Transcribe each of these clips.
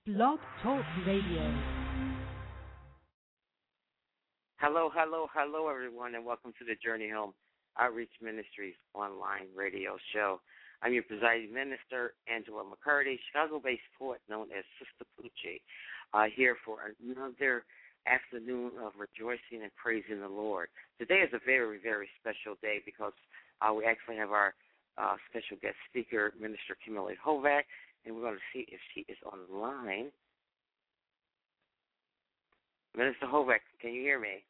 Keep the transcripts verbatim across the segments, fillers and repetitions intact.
Blog Talk Radio. Hello, hello, hello, everyone, and welcome to the Journey Home Outreach Ministries online radio show. I'm your presiding minister, Angela McCurdy, Chicago-based poet known as Sister Poochie, uh, here for another afternoon of rejoicing and praising the Lord. Today is a very, very special day because uh, we actually have our uh, special guest speaker, Minister Kimberly Hovack, and we're going to see if she is on the line. Minister Hovack, can you hear me?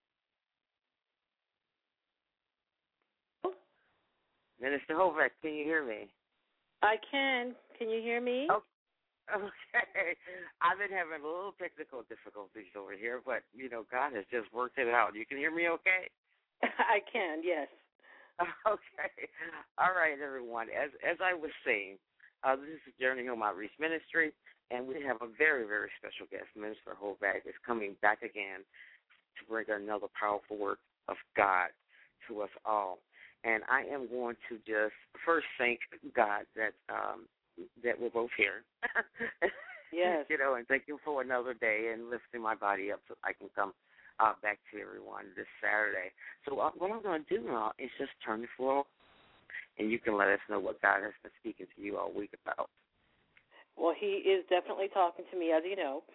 Minister Hovack, can you hear me? I can. Can you hear me? Oh, okay. I've been having a little technical difficulties over here, but, you know, God has just worked it out. You can hear me okay? I can, yes. Okay. All right, everyone. As as I was saying, uh, this is Journey Home Outreach Ministry, and we have a very, very special guest. Minister Hovack is coming back again to bring another powerful work of God to us all. And I am going to just first thank God that um, that we're both here. Yes. You know, and thank you for another day and lifting my body up so I can come uh, back to everyone this Saturday. So uh, what I'm going to do now is just turn the floor, and you can let us know what God has been speaking to you all week about. Well, he is definitely talking to me, as you know.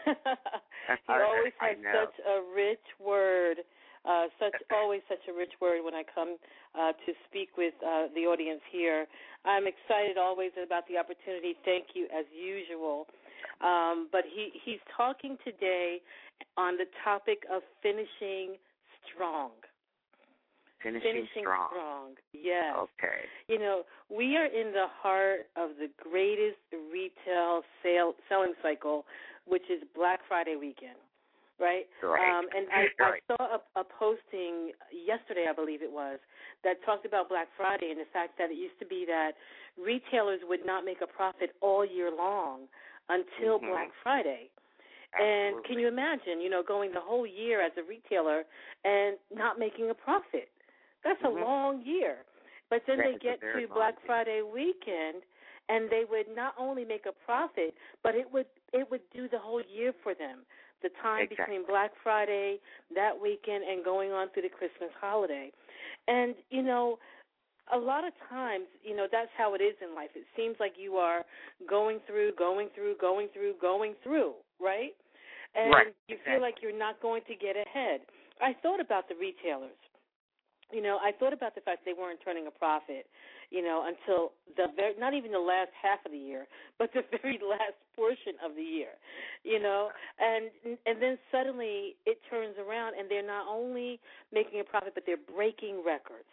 He I, always I has know. such a rich word, uh, such always such a rich word when I come uh, to speak with uh, the audience here. I'm excited always about the opportunity. Thank you, as usual. Um, but he, he's talking today on the topic of finishing strong. Finishing, Finishing strong. strong, yes. Okay. You know, we are in the heart of the greatest retail sale selling cycle, which is Black Friday weekend, right? Right. Um, and I, Right. I saw a, a posting yesterday, I believe it was, that talked about Black Friday and the fact that it used to be that retailers would not make a profit all year long until Mm-hmm. Black Friday. Absolutely. And can you imagine, you know, going the whole year as a retailer and not making a profit? That's Mm-hmm. a long year. But then That they is a get very to long Black year. Friday weekend, and they would not only make a profit, but it would it would do the whole year for them. The time Exactly. between Black Friday, that weekend, and going on through the Christmas holiday. And, you know, a lot of times, you know, that's how it is in life. It seems like you are going through, going through, going through, going through, right? And Right. you Exactly. feel like you're not going to get ahead. I thought about the retailers. You know, I thought about the fact they weren't turning a profit, you know, until the very, not even the last half of the year, but the very last portion of the year, you know, and and then suddenly it turns around and they're not only making a profit, but they're breaking records.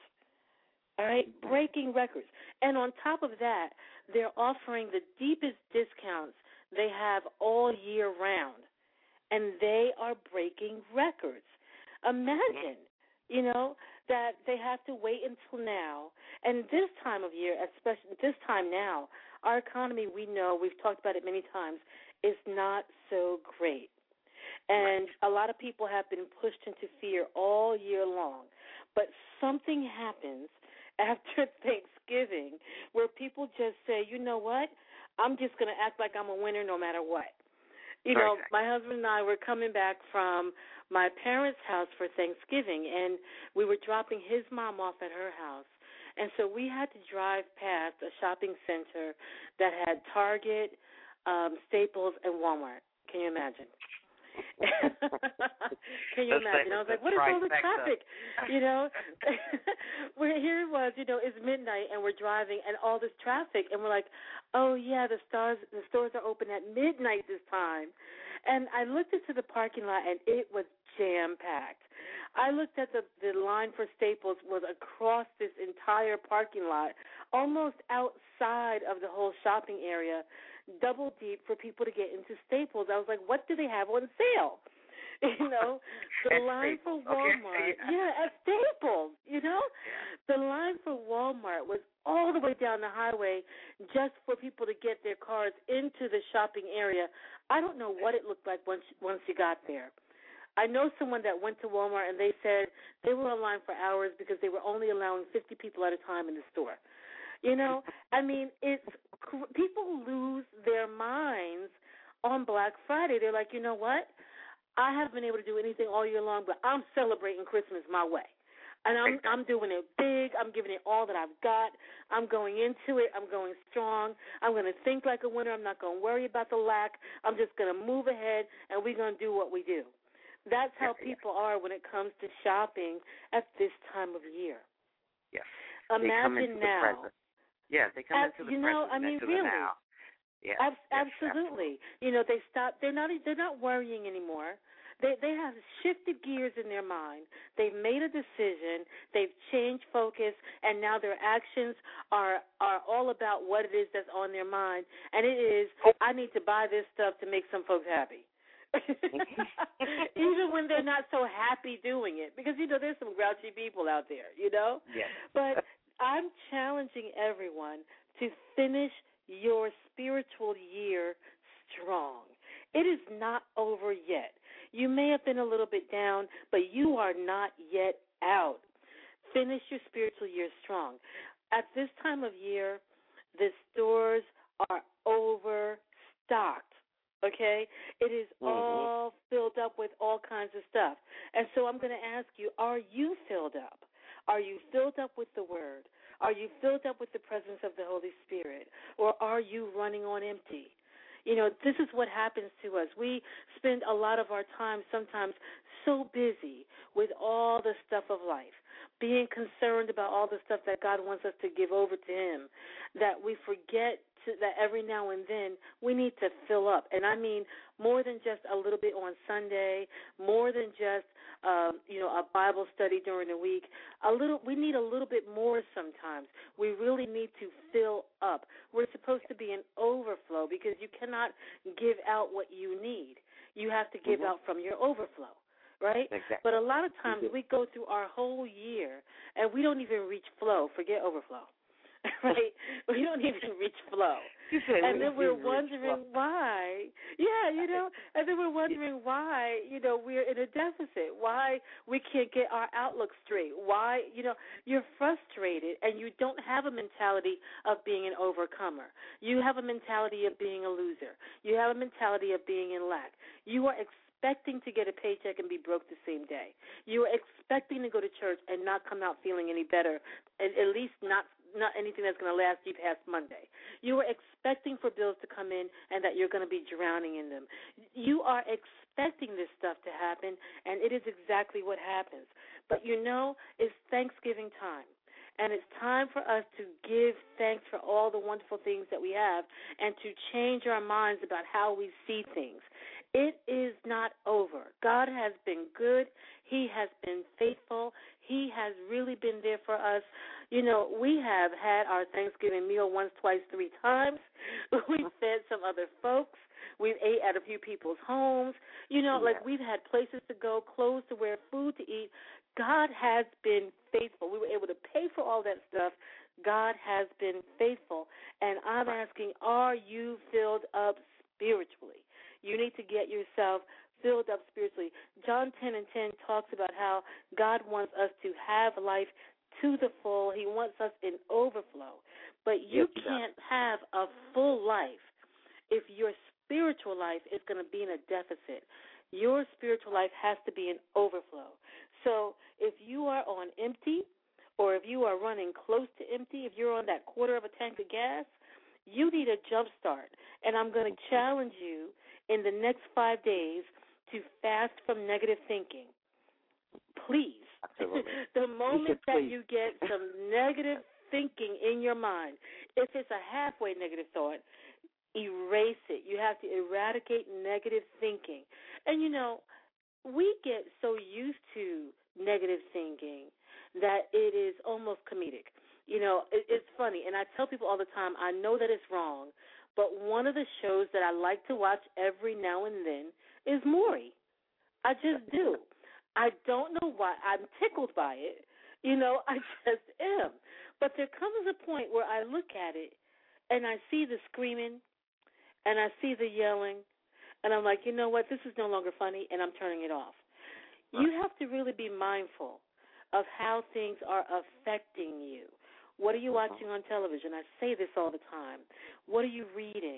All right, breaking records. And on top of that, they're offering the deepest discounts they have all year round, and they are breaking records. Imagine, you know, that they have to wait until now. And this time of year, especially this time now, our economy, we know, we've talked about it many times, is not so great. And a lot of people have been pushed into fear all year long. But something happens after Thanksgiving where people just say, you know what, I'm just going to act like I'm a winner no matter what. You know, Okay. my husband and I were coming back from my parents' house for Thanksgiving, and we were dropping his mom off at her house. And so we had to drive past a shopping center that had Target, um, Staples, and Walmart. Can you imagine? Can you Let's imagine? say I was like, it's what is all the trifecta. traffic? You know, we're here it was, you know, it's midnight and we're driving and all this traffic and we're like, oh yeah, the stores the stores are open at midnight this time. And I looked into the parking lot and it was jam packed. I looked at the the line for Staples was across this entire parking lot, almost outside of the whole shopping area, double deep for people to get into Staples. I was like, what do they have on sale? You know, the At line for Staples. Okay, Walmart. yeah. Yeah, at Staples, you know. The line for Walmart was all the way down the highway just for people to get their cars into the shopping area. I don't know what it looked like once once you got there. I know someone that went to Walmart and they said they were in line for hours because they were only allowing fifty people at a time in the store. You know, I mean, it's people lose their minds on Black Friday, they're like, you know what? I haven't been able to do anything all year long, but I'm celebrating Christmas my way. And I'm I'm doing it big. I'm giving it all that I've got. I'm going into it. I'm going strong. I'm going to think like a winner. I'm not going to worry about the lack. I'm just going to move ahead, and we're going to do what we do. That's how people are when it comes to shopping at this time of year. Yes. Imagine now. Yeah, they come Ab- into the you know, present, I mean, into really. the now. Yeah, Ab- yes, absolutely. You know, they stop. They're not. They're not worrying anymore. They they have shifted gears in their mind. They've made a decision. They've changed focus, and now their actions are are all about what it is that's on their mind. And it is, I need to buy this stuff to make some folks happy. Even when they're not so happy doing it, because you know there's some grouchy people out there. You know. Yes. But I'm challenging everyone to finish your spiritual year strong. It is not over yet. You may have been a little bit down, but you are not yet out. Finish your spiritual year strong. At this time of year, the stores are overstocked, okay? It is mm-hmm. all filled up with all kinds of stuff. And so I'm going to ask you, are you filled up? Are you filled up with the Word? Are you filled up with the presence of the Holy Spirit? Or are you running on empty? You know, this is what happens to us. We spend a lot of our time sometimes so busy with all the stuff of life, being concerned about all the stuff that God wants us to give over to Him, that we forget to, that every now and then we need to fill up. And I mean more than just a little bit on Sunday, more than just, um, you know, a Bible study during the week. A little, we need a little bit more sometimes. We really need to fill up. We're supposed to be in overflow because you cannot give out what you need. You have to give mm-hmm. out from your overflow, right? Exactly. But a lot of times mm-hmm. we go through our whole year and we don't even reach flow. Forget overflow. Right? We don't even reach flow. And then we're wondering why. Yeah, you know, and then we're wondering why, you know, we're in a deficit, why we can't get our outlook straight, why, you know, you're frustrated and you don't have a mentality of being an overcomer. You have a mentality of being a loser. You have a mentality of being in lack. You are expecting to get a paycheck and be broke the same day. You are expecting to go to church and not come out feeling any better, at, at least not not anything that's going to last you past Monday. You are expecting for bills to come in and that you're going to be drowning in them. You are expecting this stuff to happen, and it is exactly what happens. But you know, it's Thanksgiving time. And it's time for us to give thanks for all the wonderful things that we have and to change our minds about how we see things. It is not over. God has been good. He has been faithful. He has really been there for us. You know, we have had our Thanksgiving meal once, twice, three times. We've fed some other folks. We've ate at a few people's homes. You know, yeah. like we've had places to go, clothes to wear, food to eat. God has been faithful. We were able to pay for all that stuff. God has been faithful. And I'm asking, are you filled up spiritually? You need to get yourself filled up spiritually. John ten and ten talks about how God wants us to have life to the full. He wants us in overflow. But you yes, can't have a full life if your spiritual life is going to be in a deficit. Your spiritual life has to be in overflow. So if you are on empty or if you are running close to empty, if you're on that quarter of a tank of gas, you need a jump start. And I'm going to challenge you in the next five days to fast from negative thinking. Please. The moment that you get some negative thinking in your mind, if it's a halfway negative thought, erase it. You have to eradicate negative thinking. And, you know, we get so used to negative thinking that it is almost comedic. You know, it, it's funny, and I tell people all the time, I know that it's wrong, but one of the shows that I like to watch every now and then is Maury. I just do. I don't know why. I'm tickled by it. You know, I just am. But there comes a point where I look at it, and I see the screaming, and I see the yelling, and I'm like, you know what, this is no longer funny, and I'm turning it off. You have to really be mindful of how things are affecting you. What are you watching on television? I say this all the time. What are you reading?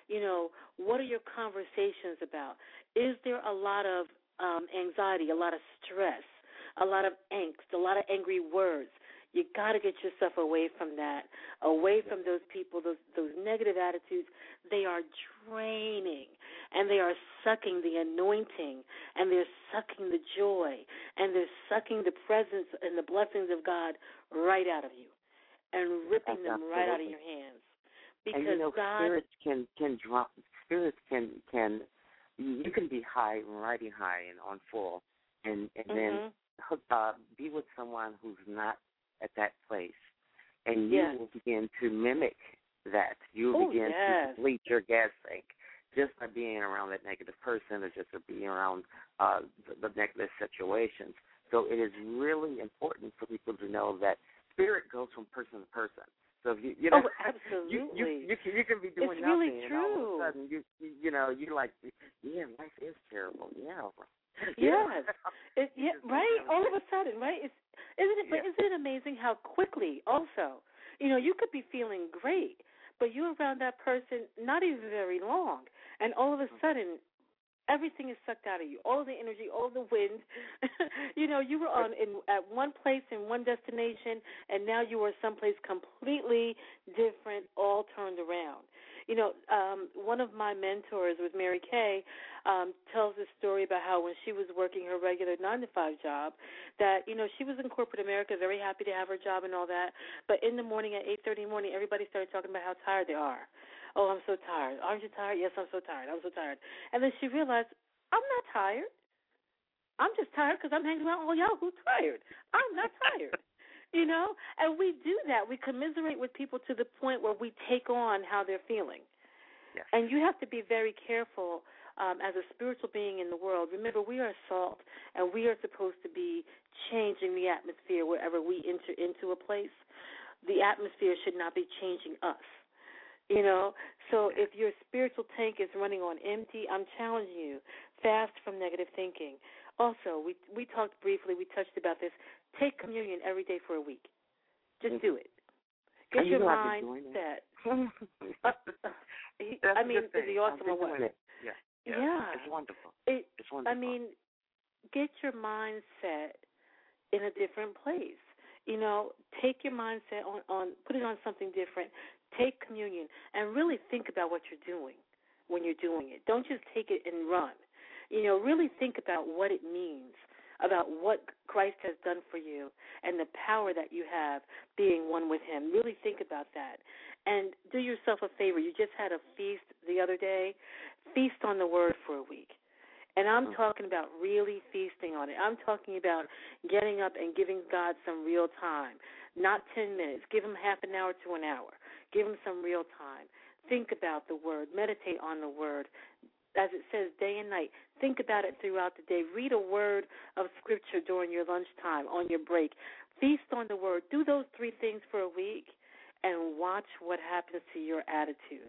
You know, what are your conversations about? Is there a lot of um, anxiety, a lot of stress, a lot of angst, a lot of angry words? You got to get yourself away from that, away from those people, those those negative attitudes. They are draining, and they are sucking the anointing, and they're sucking the joy, and they're sucking the presence and the blessings of God right out of you, and ripping That's them right out of absolutely. your hands. Because And you know, God, spirits can can drop. Spirits can can you can be high, riding high and on full, and and mm-hmm. then hook, uh, be with someone who's not at that place, and you yes. will begin to mimic that. You will oh, begin yes. to deplete your gas tank just by being around that negative person, or just by being around uh, the, the negative situations. So it is really important for people to know that spirit goes from person to person. So if you, you know, oh, absolutely. you, you, you, can, you can be doing it's nothing, really and true. all of a sudden, you, you, you know, you're like, yeah, life is terrible. Yeah. Yes. It, yeah, just, right? you know, All of a sudden, right? It's, isn't it? But yeah. isn't it amazing how quickly? Also, you know, you could be feeling great, but you're around that person not even very long, and all of a sudden, everything is sucked out of you. All the energy, all the wind. you know, you were on in at one place in one destination, and now you are someplace completely different, all turned around. You know, um, one of my mentors with Mary Kay um, tells a story about how when she was working her regular nine to five job, that you know she was in corporate America, very happy to have her job and all that. But in the morning at eight thirty in the morning, everybody started talking about how tired they are. Oh, I'm so tired. Aren't you tired? Yes, I'm so tired. I'm so tired. And then she realized, I'm not tired. I'm just tired because I'm hanging around all y'all who tired. I'm not tired. You know? And we do that. We commiserate with people to the point where we take on how they're feeling. Yes. And you have to be very careful um, as a spiritual being in the world. Remember, we are salt, and we are supposed to be changing the atmosphere wherever we enter into a place. The atmosphere should not be changing us. You know, so if your spiritual tank is running on empty, I'm challenging you, fast from negative thinking. Also, we we talked briefly, we touched about this. Take communion every day for a week. Just mm-hmm. do it. Get you your mind set. uh, he, I mean, is he awesome or what? It. Yeah. yeah, yeah, it's wonderful. It, it's wonderful. I mean, get your mind set in a different place. You know, take your mindset on, on, put it on something different. Take communion and really think about what you're doing when you're doing it. Don't just take it and run. You know, really think about what it means, about what Christ has done for you and the power that you have being one with him. Really think about that. And do yourself a favor. You just had a feast the other day. Feast on the Word for a week. And I'm talking about really feasting on it. I'm talking about getting up and giving God some real time, not ten minutes. Give him half an hour to an hour. Give him some real time. Think about the Word. Meditate on the Word. As it says, day and night. Think about it throughout the day. Read a word of Scripture during your lunchtime, on your break. Feast on the Word. Do those three things for a week and watch what happens to your attitude.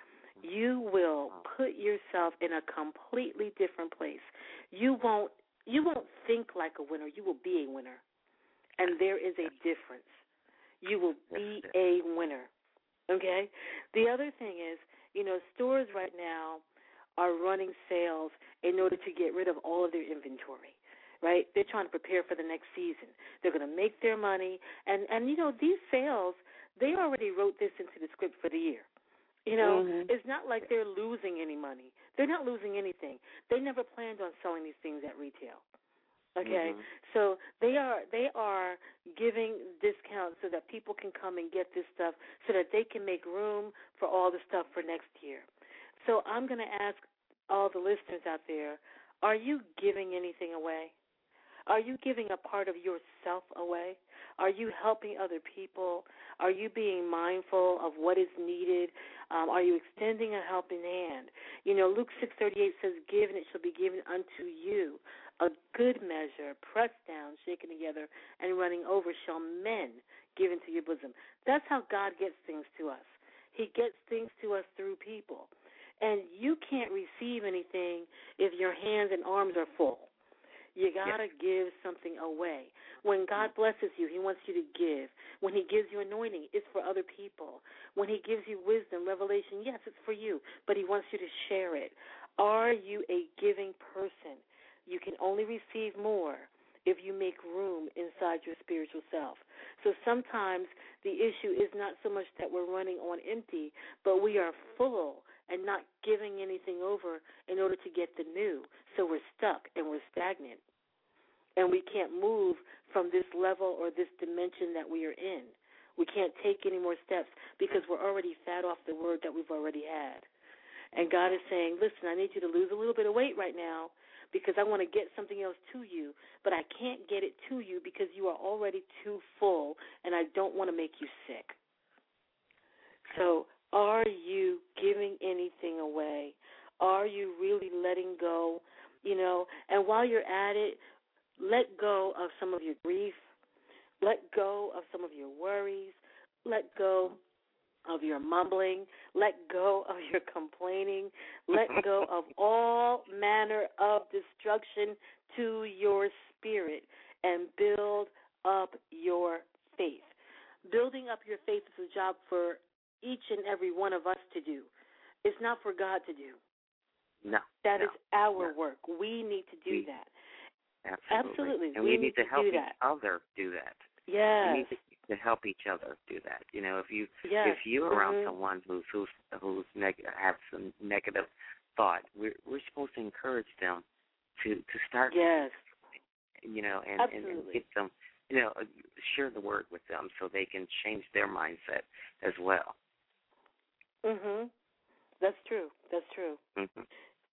You will put yourself in a completely different place. You won't you won't think like a winner. You will be a winner. And there is a difference. You will be a winner. Okay? The other thing is, you know, stores right now are running sales in order to get rid of all of their inventory, right? They're trying to prepare for the next season. They're going to make their money. And, and, you know, these sales, they already wrote this into the script for the year. You know, mm-hmm. It's not like they're losing any money. They're not losing anything. They never planned on selling these things at retail. Okay, mm-hmm. So they are they are giving discounts so that people can come and get this stuff so that they can make room for all the stuff for next year. So I'm going to ask all the listeners out there, are you giving anything away? Are you giving a part of yourself away? Are you helping other people? Are you being mindful of what is needed? Um, are you extending a helping hand? You know, Luke six thirty-eight says, give and it shall be given unto you. A good measure, pressed down, shaken together, and running over shall men give into your bosom. That's how God gets things to us. He gets things to us through people. And you can't receive anything if your hands and arms are full. You got to yes. give something away. When God blesses you, he wants you to give. When he gives you anointing, it's for other people. When he gives you wisdom, revelation, yes, it's for you, but he wants you to share it. Are you a giving person? You can only receive more if you make room inside your spiritual self. So sometimes the issue is not so much that we're running on empty, but we are full and not giving anything over in order to get the new. So we're stuck and we're stagnant. And we can't move from this level or this dimension that we are in. We can't take any more steps because we're already fat off the word that we've already had. And God is saying, listen, I need you to lose a little bit of weight right now because I want to get something else to you, but I can't get it to you because you are already too full, and I don't want to make you sick. So are you giving anything away? Are you really letting go? You know, and while you're at it, let go of some of your grief. Let go of some of your worries. Let go of your mumbling. Let go of your complaining. Let go of all manner of destruction to your spirit and build up your faith. Building up your faith is a job for each and every one of us to do. It's not for God to do. No. That no, is our no. work. We need to do we, that. Absolutely. Absolutely. And we, we need, need to to help do each that. other do that. Yes. We need to, to help each other do that. You know, if you yes. if you're around mm-hmm. someone who's who's who's neg- have some negative thought, we're we're supposed to encourage them to to start. Yes. You know, and, and, and get them. You know, share the word with them so they can change their mindset as well. Mhm. That's true. That's true. Mhm.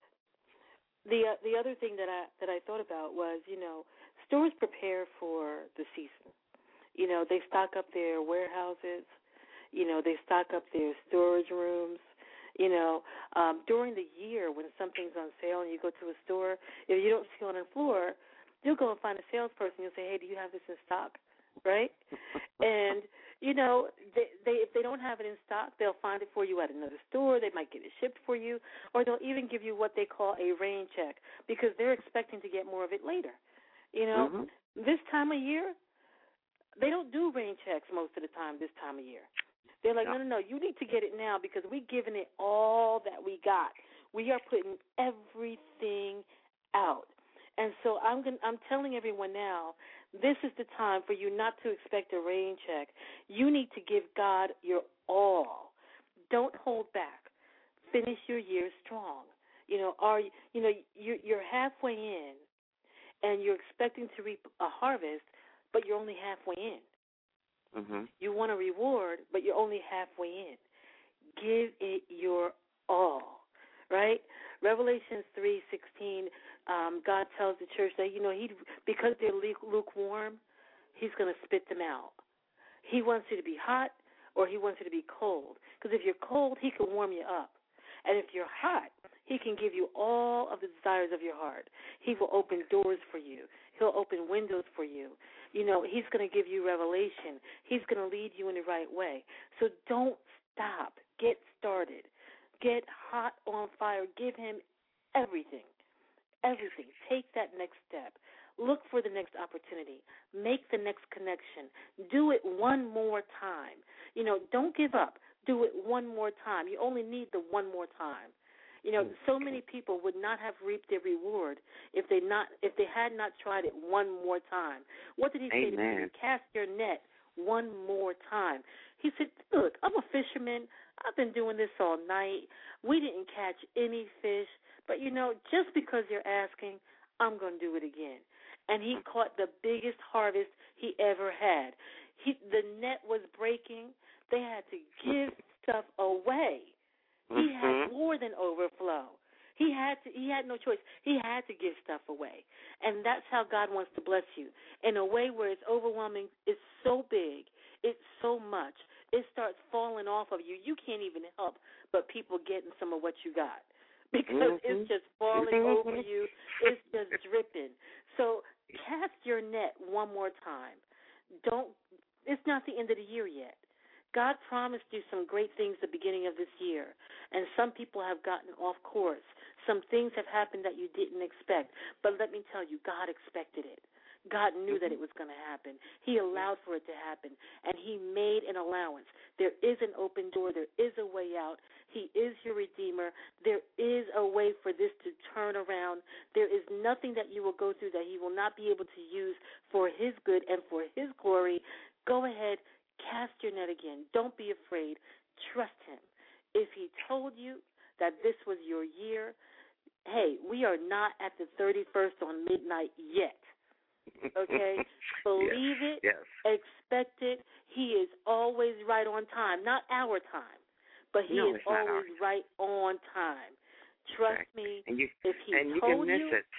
The uh, the other thing that I that I thought about was, you know, stores prepare for the season. You know, they stock up their warehouses. You know, they stock up their storage rooms. You know, um, during the year when something's on sale and you go to a store, if you don't see it on the floor, you'll go and find a salesperson. You'll say, hey, do you have this in stock? Right? And, you know, they, they if they don't have it in stock, they'll find it for you at another store. They might get it shipped for you, or they'll even give you what they call a rain check because they're expecting to get more of it later. You know, mm-hmm. this time of year, they don't do rain checks most of the time this time of year. They're like, no, no, no, you need to get it now because we're giving it all that we got. We are putting everything out. And so I'm going I'm telling everyone now, this is the time for you not to expect a rain check. You need to give God your all. Don't hold back. Finish your year strong. You know, are you, you know, you're, you're halfway in, and you're expecting to reap a harvest, but you're only halfway in. Mm-hmm. You want a reward, but you're only halfway in. Give it your all, right? Revelations three sixteen, um, God tells the church that, you know, he because they're lukewarm, he's going to spit them out. He wants you to be hot or he wants you to be cold. Because if you're cold, he can warm you up. And if you're hot, he can give you all of the desires of your heart. He will open doors for you. He'll open windows for you. You know, he's going to give you revelation. He's going to lead you in the right way. So don't stop. Get started. Get hot on fire. Give him everything. Everything. Take that next step. Look for the next opportunity. Make the next connection. Do it one more time. You know, don't give up. Do it one more time. You only need the one more time. You know, so many people would not have reaped their reward if they not if they had not tried it one more time. What did he say Amen. to me? Cast your net one more time. He said, look, I'm a fisherman. I've been doing this all night. We didn't catch any fish. But, you know, just because you're asking, I'm going to do it again. And he caught the biggest harvest he ever had. He, the net was breaking. They had to give stuff away. He had more than overflow. He had to. He had no choice. He had to give stuff away. And that's how God wants to bless you, in a way where it's overwhelming. It's so big. It's so much. It starts falling off of you. You can't even help but people getting some of what you got because mm-hmm. it's just falling over you. It's just dripping. So cast your net one more time. Don't. It's not the end of the year yet. God promised you some great things at the beginning of this year, and some people have gotten off course. Some things have happened that you didn't expect. But let me tell you, God expected it. God knew that it was going to happen. He allowed for it to happen, and he made an allowance. There is an open door. There is a way out. He is your Redeemer. There is a way for this to turn around. There is nothing that you will go through that he will not be able to use for his good and for his glory. Go ahead, cast your net again. Don't be afraid. Trust him. If he told you that this was your year, hey, we are not at the thirty-first on midnight yet. Okay? Believe yes. it. Yes. Expect it. He is always right on time. Not our time, but he no, is always right on time. Trust exactly. me. And you, if he and you told can miss you, it.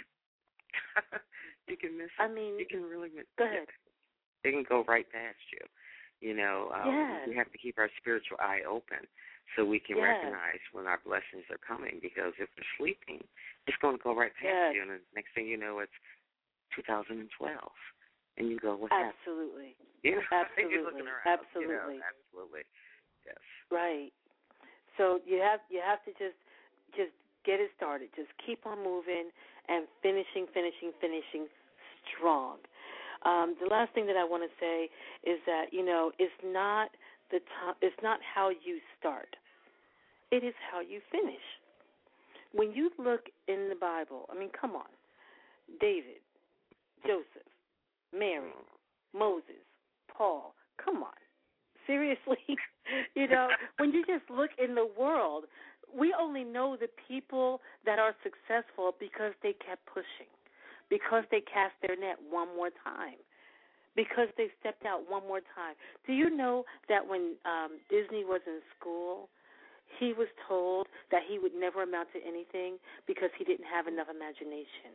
you can miss it. I mean, you can really miss go ahead. it. It can go right past you. You know, um, yes. we have to keep our spiritual eye open so we can yes. recognize when our blessings are coming, because if we're sleeping, it's going to go right past yes. you, and the next thing you know, it's two thousand twelve, and you go, what absolutely. happened? You know, absolutely. you're looking around, absolutely. You know, absolutely. Yes. Right. So you have you have to just just get it started. Just keep on moving and finishing, finishing, finishing strong. Um, the last thing that I want to say is that, you know, it's not the time, it's not how you start. It is how you finish. When you look in the Bible, I mean, come on, David, Joseph, Mary, Moses, Paul, come on. Seriously, you know, when you just look in the world, we only know the people that are successful because they kept pushing, because they cast their net one more time, because they stepped out one more time. Do you know that when um, Disney was in school, he was told that he would never amount to anything because he didn't have enough imagination?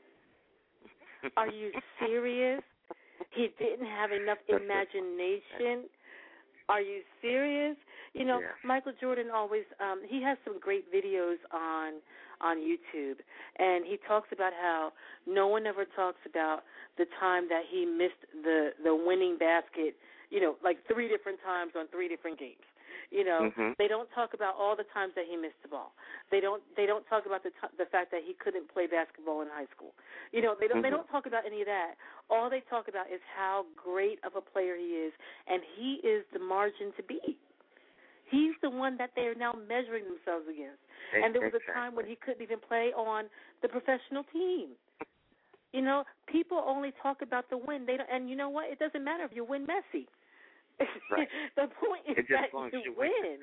Are you serious? He didn't have enough imagination. Are you serious? You know, yeah. Michael Jordan always, um, he has some great videos on on YouTube, and he talks about how no one ever talks about the time that he missed the, the winning basket, you know, like three different times on three different games. You know, mm-hmm. they don't talk about all the times that he missed the ball. They don't. They don't talk about the t- the fact that he couldn't play basketball in high school. You know, they don't. Mm-hmm. They don't talk about any of that. All they talk about is how great of a player he is, and he is the margin to beat. He's the one that they are now measuring themselves against. And there was a time when he couldn't even play on the professional team. You know, people only talk about the win. They don't, and you know what? It doesn't matter if you win Messi. Right. The point is that you, you win.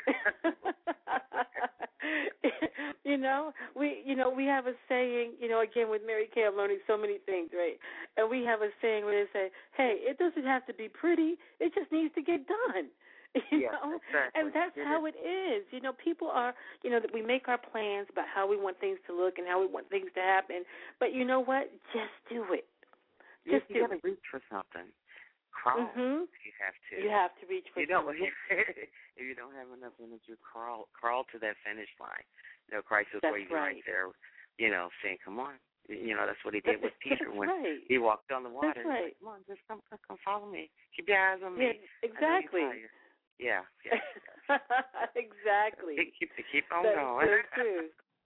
You know, we you know we have a saying. You know, again with Mary Kay, I'm learning so many things, right? And we have a saying where they say, "Hey, it doesn't have to be pretty. It just needs to get done." You yeah, know, exactly. and that's it how is. it is. You know, people are, you know, that we make our plans about how we want things to look and how we want things to happen. But you know what? Just do it. Just you, do you gotta it. reach for something. Crawl. Mm-hmm. You have to. You have to reach for you don't, something. If you don't have enough energy, crawl, crawl to that finish line. You know, Christ is That's waiting right. right there. You know, saying, "Come on." You know, that's what he did with Peter that's when right. he walked on the water. That's right. Like, come on, just come, come follow me. Keep your eyes on me. Yeah, exactly. Yeah, yeah. Exactly. Keep keep on That's going. so true.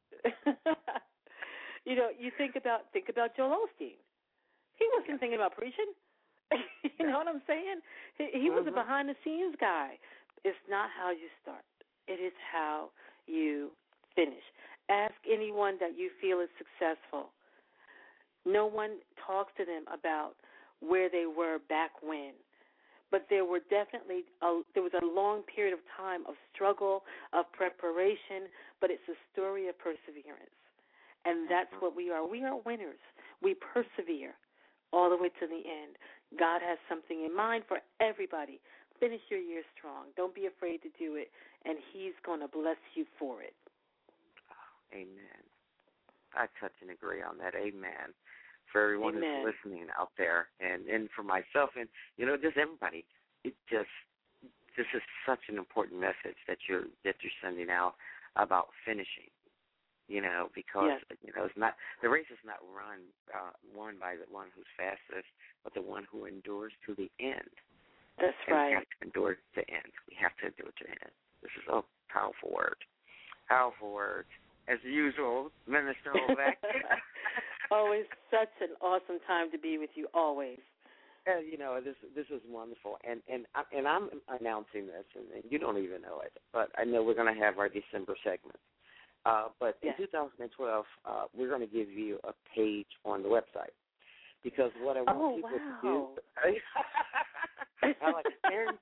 You know, you think about think about Joel Osteen. He wasn't thinking about preaching. You know what I'm saying? He, he was mm-hmm. a behind the scenes guy. It's not how you start. It is how you finish. Ask anyone that you feel is successful. No one talks to them about where they were back when. But there were definitely a, there was a long period of time of struggle, of preparation, but it's a story of perseverance. And that's what we are. We are winners. We persevere all the way to the end. God has something in mind for everybody. Finish your year strong. Don't be afraid to do it, and he's going to bless you for it. Oh, amen. I touch and agree on that. Amen. For everyone Amen. who's listening out there, and, and for myself, and, you know, just everybody. It just, this is such an important message that you're, that you're sending out about finishing. You know, because yes. you know it's not the race is not run uh, won by the one who's fastest, but the one who endures to the end. That's and right. we have to endure to end. We have to endure to end. This is a powerful word. Powerful word. As usual, Minister Ovek. Always such an awesome time to be with you, always. And, you know, this this is wonderful. And and, I, and I'm announcing this, and, and you don't even know it, but I know we're going to have our December segment. Uh, but yes. in two thousand twelve, uh, we're going to give you a page on the website. Because what I want oh, people wow. to do, I'm like,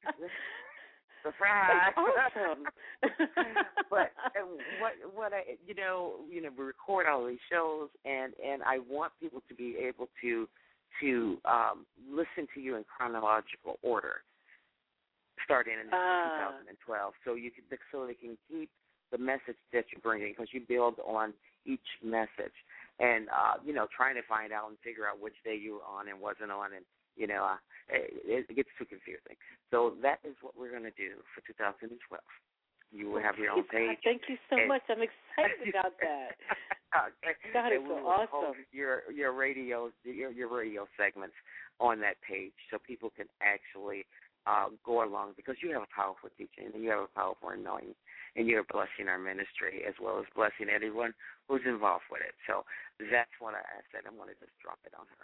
surprise! That's awesome. But what what I you know you know we record all these shows, and, and I want people to be able to to um, listen to you in chronological order, starting in uh. twenty twelve, so you can so they can keep the message that you're bringing, because you build on each message. And, uh, you know, trying to find out and figure out which day you were on and wasn't on, and, you know, uh, it, it gets too confusing. So that is what we're going to do for two thousand twelve. You will have your own page. Thank you so and, much. I'm excited about that. That is so awesome. Your your radio your your radio segments on that page, so people can actually uh, go along, because you have a powerful teaching and you have a powerful anointing, and you're blessing our ministry as well as blessing everyone who's involved with it. So that's what I said. I want to just drop it on her.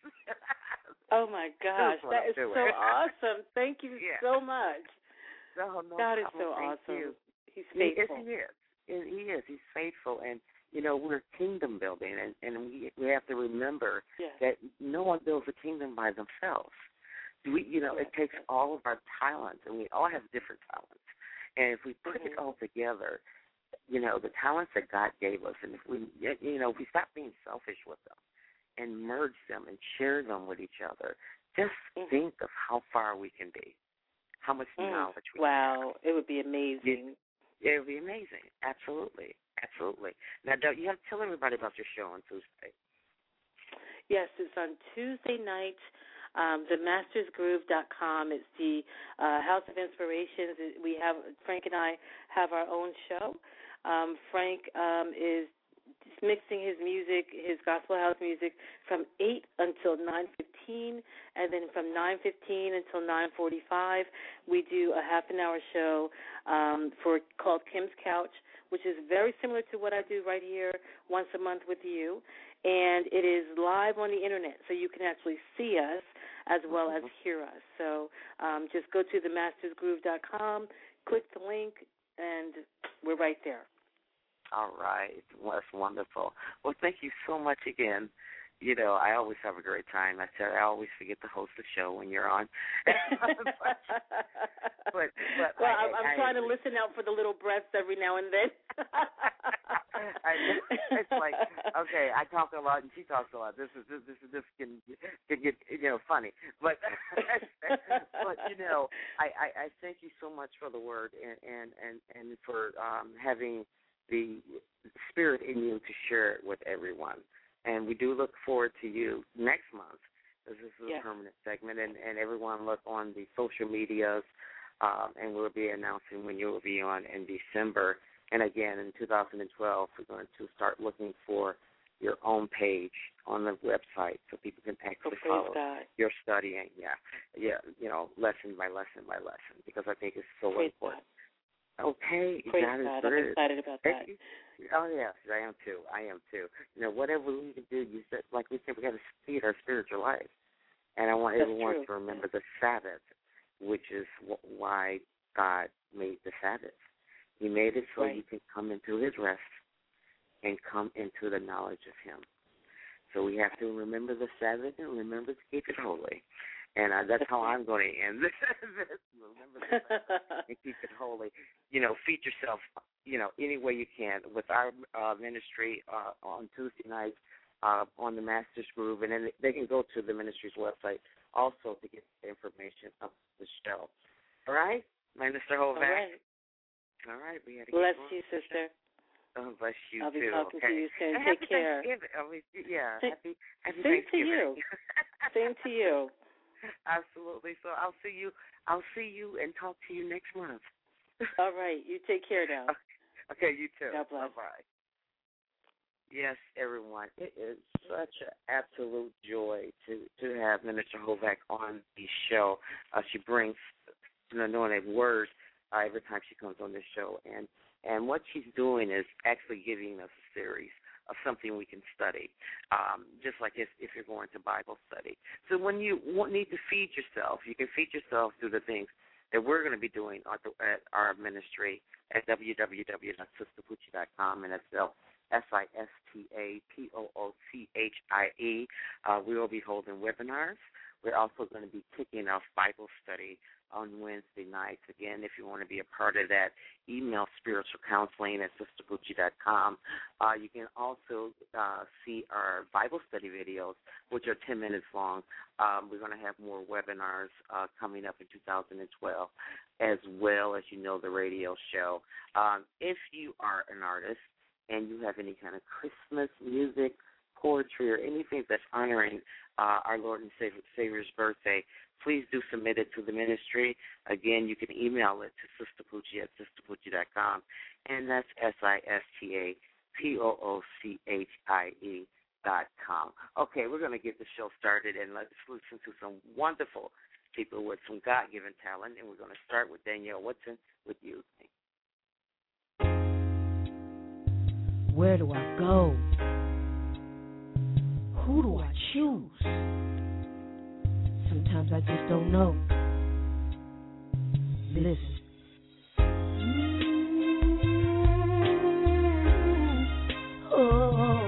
Oh, my gosh. That is so awesome. Thank you yeah. so much. No, no God is problem. so Thank awesome. You. He's faithful. Yes, he is. He is. He's faithful. And, you know, we're kingdom building, and, and we we have to remember yes. that no one builds a kingdom by themselves. We, you know, yes. it takes all of our talents, and we all have different talents. And if we put mm-hmm. it all together, you know, the talents that God gave us, and if we, you know, if we stop being selfish with them and merge them and share them with each other, just mm-hmm. think of how far we can be, how much mm. knowledge we wow. can have. Wow, it would be amazing. It, it would be amazing. Absolutely. Absolutely. Now, you have to tell everybody about your show on Tuesday. Yes, it's on Tuesday night. Um, the masters groove dot com. It's the uh, House of Inspirations. We have Frank and I have our own show. Um, Frank um, is mixing his music, his gospel house music, from eight until nine fifteen, and then from nine fifteen until nine forty-five, we do a half an hour show um, for called Kim's Couch, which is very similar to what I do right here once a month with you. And it is live on the Internet, so you can actually see us as well as hear us. So um, just go to the masters groove dot com, click the link, and we're right there. All right. Well, that's wonderful. Well, thank you so much again. You know, I always have a great time. I said I always forget to host the show when you're on. but, but, but well, I, I'm, I'm I, trying I, to listen out for the little breaths every now and then. I, it's like, okay, I talk a lot and she talks a lot. This is this this, this can can get you know funny, but but you know, I, I, I thank you so much for the word and and and, and for um, having the spirit in you to share it with everyone. And we do look forward to you next month, because this is a yes. permanent segment, and, and everyone look on the social medias, um, and we'll be announcing when you will be on in December. And again, in two thousand twelve, we're going to start looking for your own page on the website so people can actually oh, follow God. your studying, yeah, yeah, you know, lesson by lesson by lesson, because I think it's so praise important. God. Okay, praise God is God. good. I'm excited about that. Oh yes, I am too. I am too. You know, whatever we can do, you said, like we said, we got to feed our spiritual life, and I want That's everyone true. to remember the Sabbath, which is wh- why God made the Sabbath. He made it so right. you can come into His rest and come into the knowledge of Him. So we have to remember the Sabbath and remember to keep it holy. And uh, that's how I'm going to end this. Remember the Sabbath and keep it holy. You know, feed yourself, you know, any way you can with our uh, ministry uh, on Tuesday nights uh, on the Masters Groove. And then they can go to the ministry's website also to get the information of the show. All right? Minister Hovak. All right. All right. We had to bless get you, sister. Oh, bless you, I'll be too. talking okay. to you soon. And Take happy care. Thanksgiving. I mean, yeah, Same, happy, happy same Thanksgiving. to you. Same to you. Absolutely. So I'll see you. I'll see you and talk to you next month. All right. You take care now. Okay. You too. God bless. Bye bye. Yes, everyone. It is such an absolute joy to, to have Minister Hovak on the show. Uh, she brings an anointed word uh, every time she comes on this show. And, and what she's doing is actually giving us a series of something we can study, um, just like if, if you're going to Bible study. So when you want, need to feed yourself, you can feed yourself through the things that we're going to be doing at, the, at our ministry at w w w dot sister poochie dot com, and that's spelled S I S T A P O O C H I E. Uh, we will be holding webinars. We're also going to be kicking off Bible study on Wednesday nights. Again, if you want to be a part of that, email spiritual counseling at sister poochie dot com. Uh, you can also uh, see our Bible study videos, which are ten minutes long. Um, we're going to have more webinars uh, coming up in two thousand twelve, as well as, you know, the radio show. Um, if you are an artist and you have any kind of Christmas music, poetry, or anything that's honoring uh, our Lord and Savior's birthday, please do submit it to the ministry. Again, you can email it to sister poochie at sister poochie dot com, and that's S I S T A P O O C H I E dot com. Okay, we're going to get the show started, and let's listen to some wonderful people with some God-given talent, and we're going to start with Danielle Woodson with you. Where do I go? Who do I choose? Sometimes I just don't know. Listen. Oh.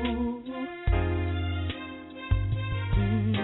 Mm.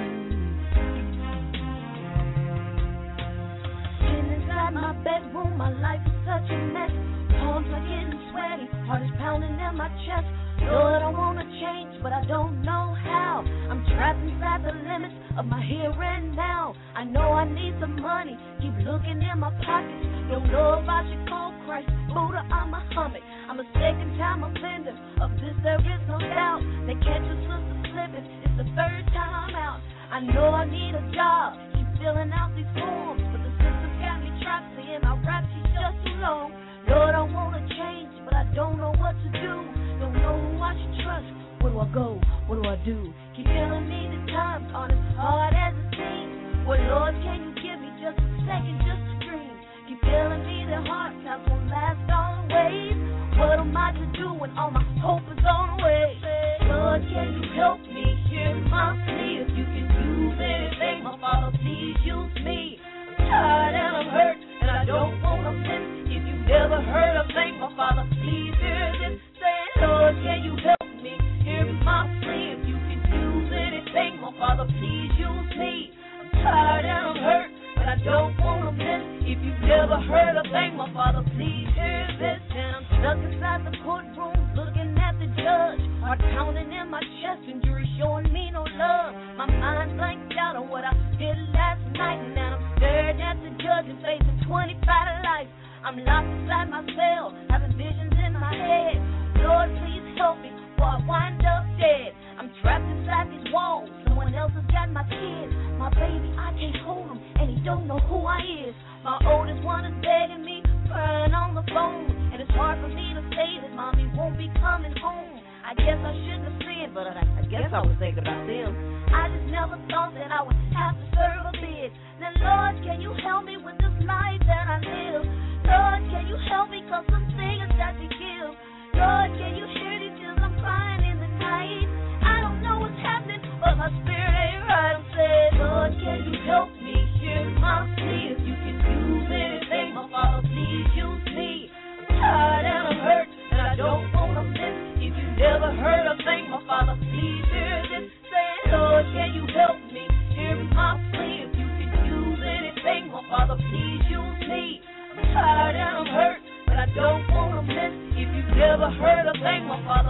Sitting inside my bedroom, my life is such a mess. Palms are getting sweaty, heart is pounding in my chest. Lord, I want to change, but I don't know how. I'm trapped inside the limits of my here and now. I know I need some money, keep looking in my pockets. Don't know about your cold Christ, Buddha, I'm a Muhammad. I'm a second time offender, of this there is no doubt. They catch a sister slipping, it's the third time out. I know I need a job, keep filling out these forms, but the system got me trapped, saying my rap she's just too long. Lord, I want to change, but I don't know what to do. Don't know who I should trust. Where do I go? What do I do? Keep telling me the times aren't as hard as it seems. Well, Lord, can you give me just a second, just a dream? Keep telling me the hard times won't last always. What am I to do when all my hope is gone away? Lord, can you help me? Hear my plea. If you can use anything, my Father, please use me. I'm tired and I'm hurt, and I don't want to miss. If you never heard a thing, my Father, please hear this. Say, Lord, can you help me? Hear my plea. If you can use anything, my Father, please use me. I'm tired and I'm hurt, but I don't want to miss. If you've never heard a thing, my Father, please hear this. And I'm stuck inside the courtroom, looking at the judge. Heart pounding in my chest, and jury showing me no love. My mind blanked out on what I did last night, and now I'm staring at the judge and facing twenty-five to life. I'm locked inside my cell, having visions in my head. Lord, please help me, or I wind up dead. I'm trapped inside these walls. Someone else has got my kids. My baby, I can't hold him, and he don't know who I is. My oldest one is begging me, crying on the phone, and it's hard for me to say that mommy won't be coming home. I guess I shouldn't have said, but I, I guess I was thinking about them. I just never thought that I would have to serve a bid. Now, Lord, can you help me with this life that I live? Lord, can you help me, cause some things got to give. Lord, can you hear these tears I'm crying in the night? I don't know what's happening, but my spirit ain't right. I'm saying, Lord, can you help me? Hear my plea. If you can use anything, my Father, please use me. I'm tired and I'm hurt, and I don't want to miss. If you never heard a thing, my Father, please hear this. Saying, Lord, can you help me? Hear my plea. If you can use anything, my Father, please use me. I'm tired and I'm hurt, but I don't want to miss. If you've never heard a thing, my Father,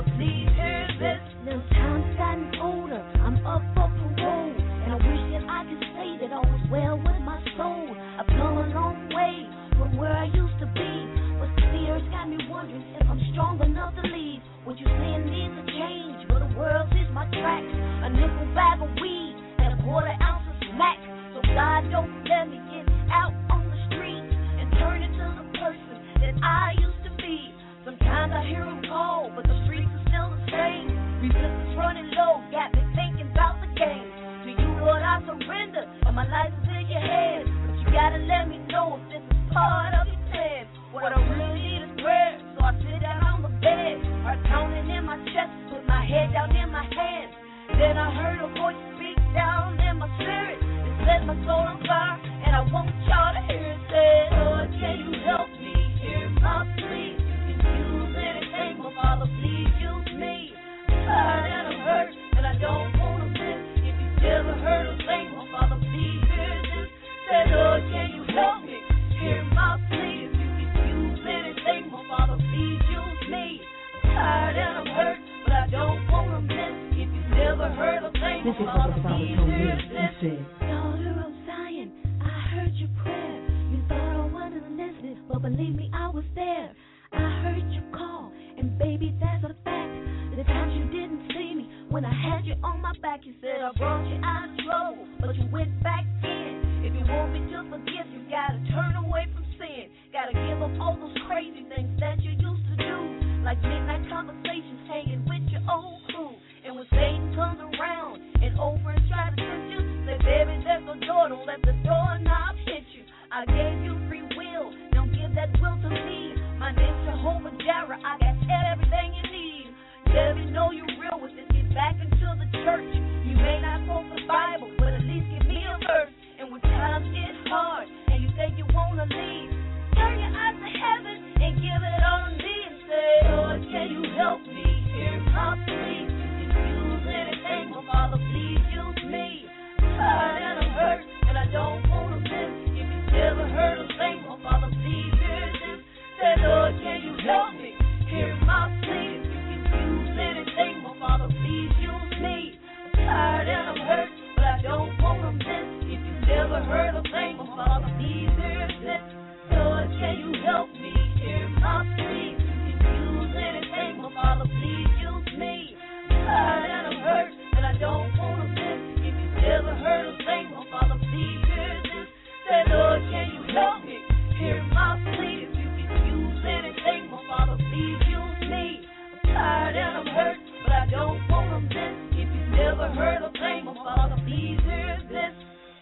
gotta let me know if this is part of your plan. What I really need is prayer, so I sit down on the bed, heart pounding in my chest, put my head down in my hands. Then I heard a voice speak down in my spirit. It set my soul on fire, and I want y'all to hear it. Say, Lord, can you help me hear my plea? You can use anything, but Father, please use me. I'm tired and I'm hurt, and I don't want to miss. If you never heard a thing, but Father, please hear this. Say, Lord, can you help me hear my plea? If you can use anything, but Father, please use me. I'm tired and I'm hurt, but I don't want to miss. If you never heard a thing, This is but what Father, the Father please told hear me. He this. said, Daughter of Zion, I heard your prayer. You thought I wasn't listening, but believe me, I was there. I heard you call, and baby, that's a fact. The times you didn't see me, when I had you on my back, you said I brought you out of trouble, but you went back in. If you want me to forgive, you gotta turn away from sin. Gotta give up all those crazy things that you used to do, like midnight conversations, hanging with your old crew. And when Satan comes around and over and try to tempt you, say, baby, there's a door, don't let the doorknob hit you. I gave you free will, don't give that will to me. My name's Jehovah Jireh, I got everything you need. Let me know you're real with this, get back into the church. You may not quote the Bible, but at least give me a verse. And when times get hard and you think you wanna leave, turn your eyes to heaven and give it all to me and say, Lord, can you help me hear my plea? You can use anything, but Father, please use me. I'm tired and I'm hurt, and I don't wanna miss. If you never heard a thing, but Father, please hear this. Say, Lord, can you help me hear my plea? If you can use anything, but Father, please use me. I'm tired and I'm hurt, but I don't wanna miss. If you never heard a thing, but Father, please hear this. Lord, can you help me hear my plea? You can use anything, but Father, please use me. I'm tired and I'm hurt, but I don't wanna miss. If you never heard a thing, but Father, please hear this. Say, Lord, can you help me hear my plea? If you can use anything, but Father, please use me. I'm tired and I'm hurt, but I don't wanna miss. If you never heard a thing, but Father, please hear this.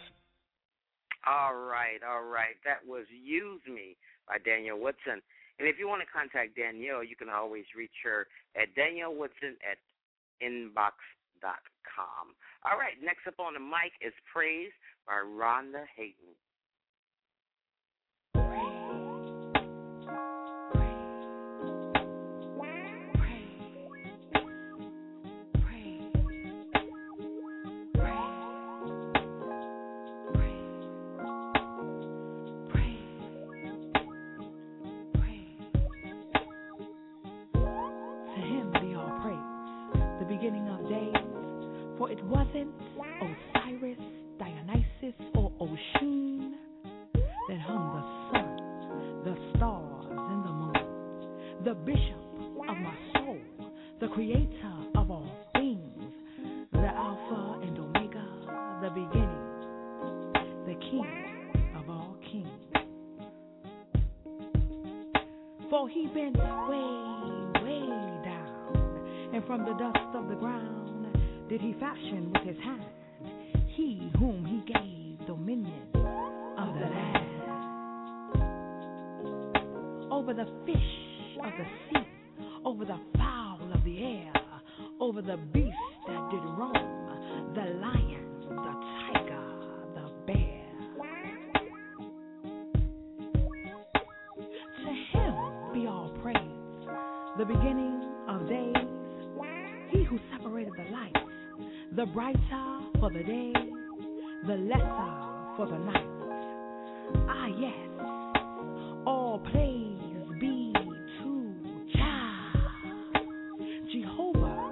All right, all right. That was Use Me by Danielle Woodson. And if you want to contact Danielle, you can always reach her at Danielle Woodson at inbox dot com. All right, next up on the mic is Praise by Rhonda Hayden. Beginning of days, for it wasn't Osiris, Dionysus, or Oshun that hung the sun, the stars, and the moon, the bishop of my soul, the creator of all things, the Alpha and Omega, the beginning, the King of all kings. For he bent way, way down, and from the dust of the ground did he fashion with his hand, he whom he gave dominion of the land, over the fish of the sea, over the fowl of the air, over the beast that did roam, the lion, the tiger, the bear. To him be all praise, the beginning of days, he who separated the lights, the brighter for the day, the lesser for the night. Ah, yes, all praise be to Jah, Jehovah,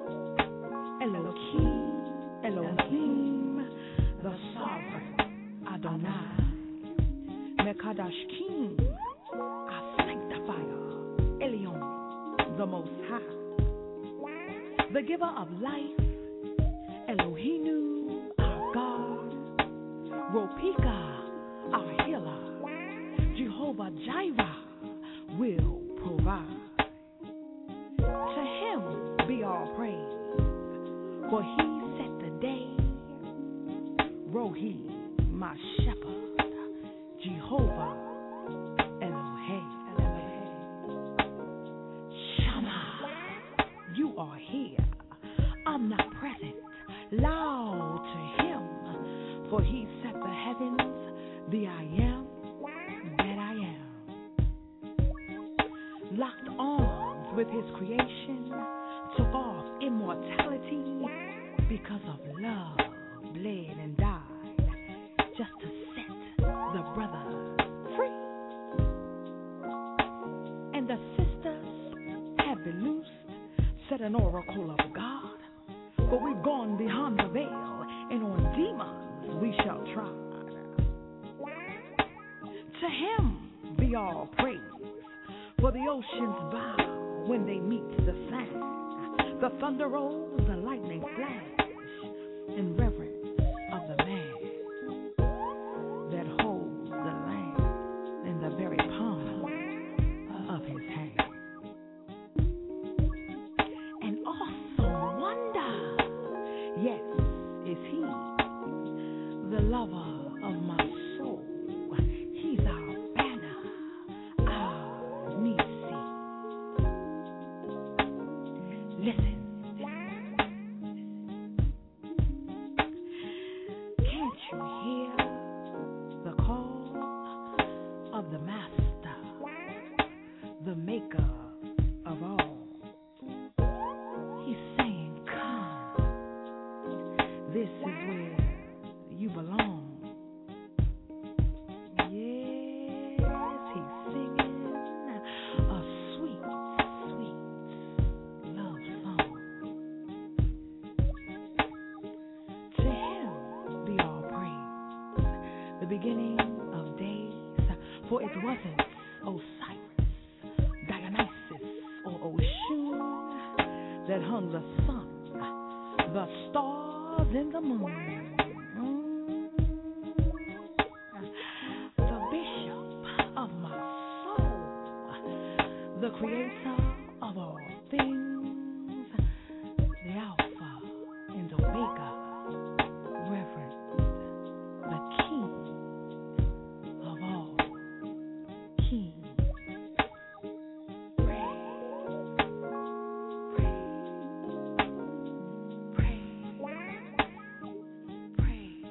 Elohim, Elohim, the sovereign Adonai, Mekadosh King, our sanctifier, Elion, the Most High, the giver of life, Elohinu, our God, Ropika, our healer, Jehovah Jireh will provide. To him be all praise, for he set the day, Rohi, my shepherd, For he set the heavens, the I am that I am. Locked arms with his creation, took off immortality because of love, bled and died just to set the brother free. And the sisters have been loosed, said an oracle of God. But we've gone beyond the veil, and on demons we shall trod. To him be all praise, for the oceans bow when they meet the sand. The thunder rolls, the lightning flash, in reverence of the man that holds the land in the very palm of his hand. An awesome wonder, yes, is he, the lover of my soul. He's our banner, our Nisi. Listen. Can't you hear the call of the master, the maker of all? He's saying, come, this is where you belong. Yes, he's singing a sweet, sweet love song. To him be all praise, the beginning of days, for it wasn't Osiris, Dionysus, or Oshun that hung the sun, the stars, and the moon. Mm. The bishop of my soul, the creator of all things, the Alpha and Omega, reverend, the King of all kings. Praise, praise, praise, praise,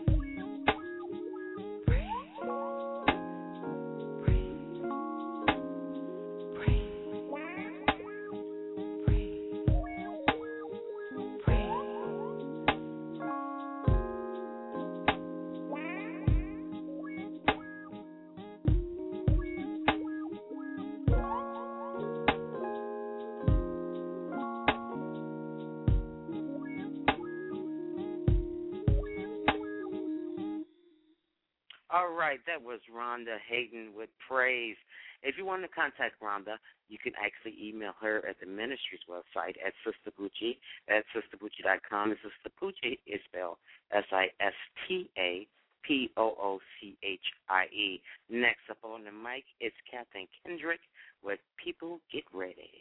praise, All right, that was Rhonda Hayden with Praise. If you want to contact Rhonda, you can actually email her at the ministry's website at Sister Poochie at sister poochie dot com. And Sister Poochie is spelled S I S T A P O O C H I E. Next up on the mic is Captain Kendrick with People Get Ready.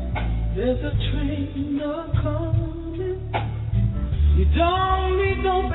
Don't need no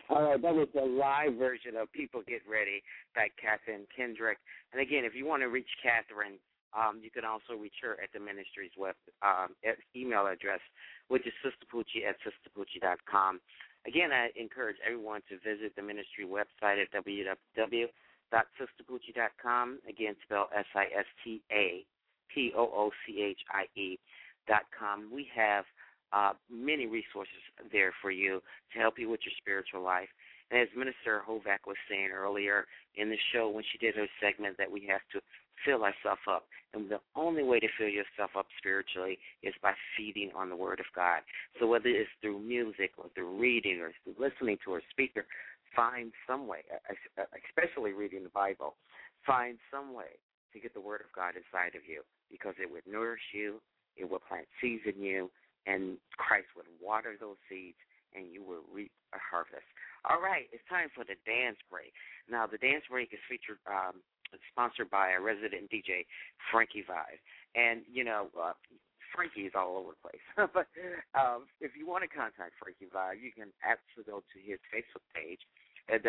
All right, that was the live version of People Get Ready by Catherine Kendrick. And again, if you want to reach Catherine, um, you can also reach her at the ministry's web um, email address, which is sisterpoochie at sisterpoochie dot com. Again, I encourage everyone to visit the ministry website at w w w dot sisterpoochie dot com. Again, spelled S I S T A P O O C H I E dot com. We have uh, many resources there for you to help you with your spiritual life. And as Minister Hovak was saying earlier in the show when she did her segment that we have to fill ourselves up. And the only way to fill yourself up spiritually is by feeding on the Word of God. So whether it's through music or through reading or through listening to a speaker, find some way, especially reading the Bible, find some way to get the Word of God inside of you, because it would nourish you, it will plant seeds in you, and Christ would water those seeds, and you will reap a harvest. All right, it's time for the dance break. Now, the dance break is featured, um, sponsored by a resident D J, Frankie Vibe. And, you know, uh, Frankie is all over the place. But um, if you want to contact Frankie Vibe, you can actually go to his Facebook page at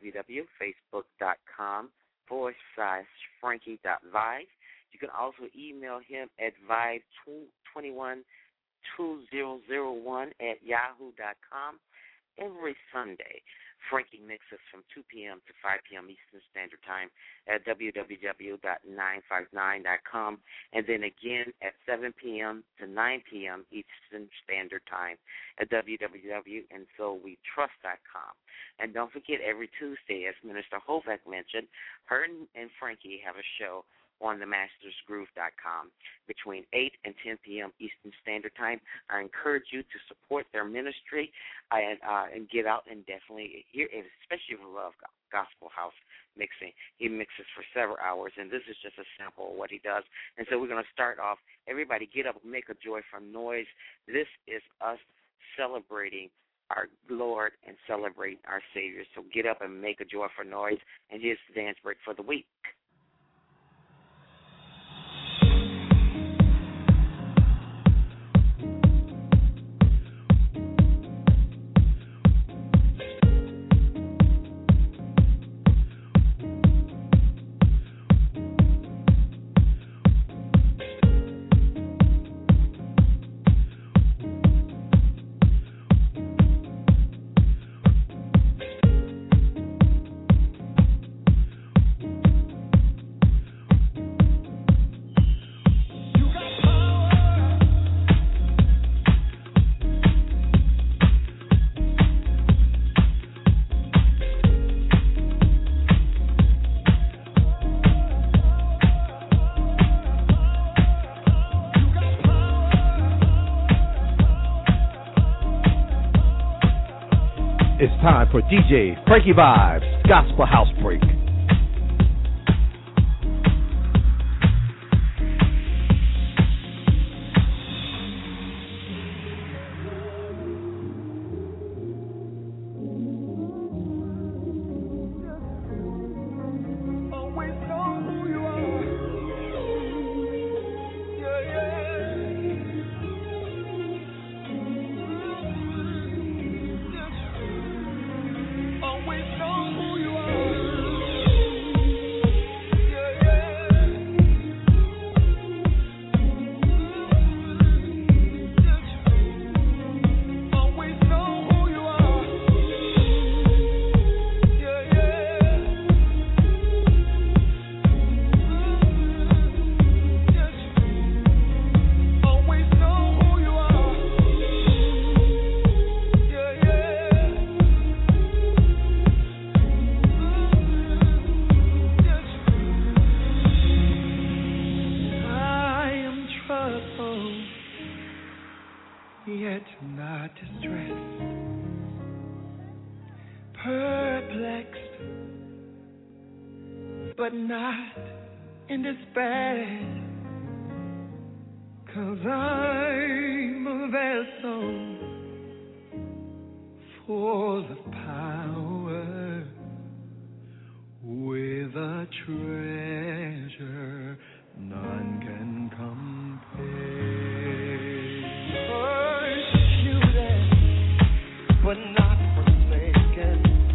www.facebook.com forward slash Frankie.vibe. You can also email him at vibe twenty-one two thousand one at yahoo dot com. Every Sunday, Frankie mixes from two p.m. to five p.m. Eastern Standard Time at w w w dot nine five nine dot com, and then again at seven p.m. to nine p.m. Eastern Standard Time at w w w dot and so we trust dot com. And don't forget, every Tuesday, as Minister Hovak mentioned, her and Frankie have a show on the masters groove dot com between eight and ten p.m. Eastern Standard Time. I encourage you to support their ministry and uh, and get out and definitely hear, especially if you love gospel house mixing. He mixes for several hours, and this is just a sample of what he does. And so we're going to start off. Everybody get up and make a joyful noise. This is us celebrating our Lord and celebrating our Savior. So get up and make a joyful noise, and here's the dance break for the week. It's time for D J Frankie Vibe's Gospel House Break. But not in despair, 'cause I'm a vessel full of power with a treasure none can compare. Persecuted, but not forsaken.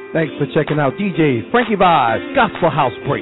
Thanks for checking out D J Frankie Vibes Gospel House Break.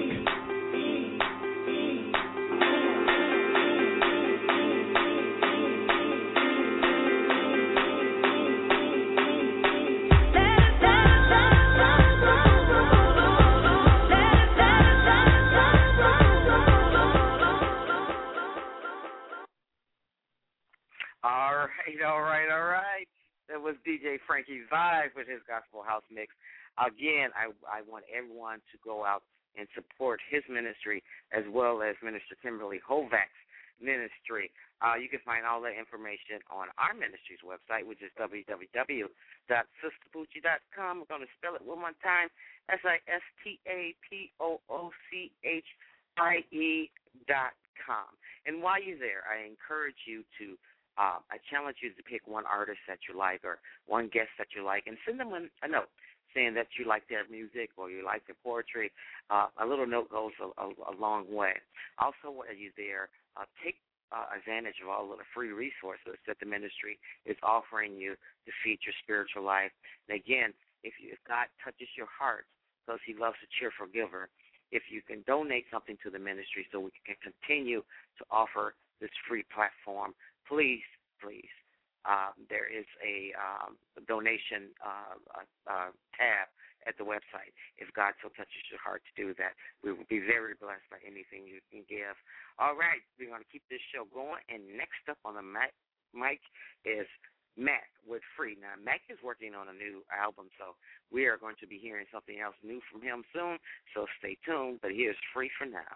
All right, all right, all right. That was D J Frankie Vibe with his Gospel House Mix. Again, I, I want everyone to go out and support his ministry as well as Minister Kimberly Hovak's ministry. Uh, you can find all that information on our ministry's website, which is w w w dot sister poochie dot com. We're going to spell it one more time, S I S T A P O O C H I E dot com. And while you're there, I encourage you to Uh, I challenge you to pick one artist that you like or one guest that you like and send them a note saying that you like their music or you like their poetry. Uh, a little note goes a, a, a long way. Also, while you're there, uh, take uh, advantage of all of the free resources that the ministry is offering you to feed your spiritual life. And again, if, you, if God touches your heart because he loves a cheerful giver, if you can donate something to the ministry so we can continue to offer this free platform, please, please, uh, there is a, um, a donation uh, uh, tab at the website. If God so touches your heart to do that, we will be very blessed by anything you can give. All right, we're going to keep this show going, and next up on the mic, mic is Mac with Free. Now, Mac is working on a new album, so we are going to be hearing something else new from him soon, so stay tuned, but here's Free for now.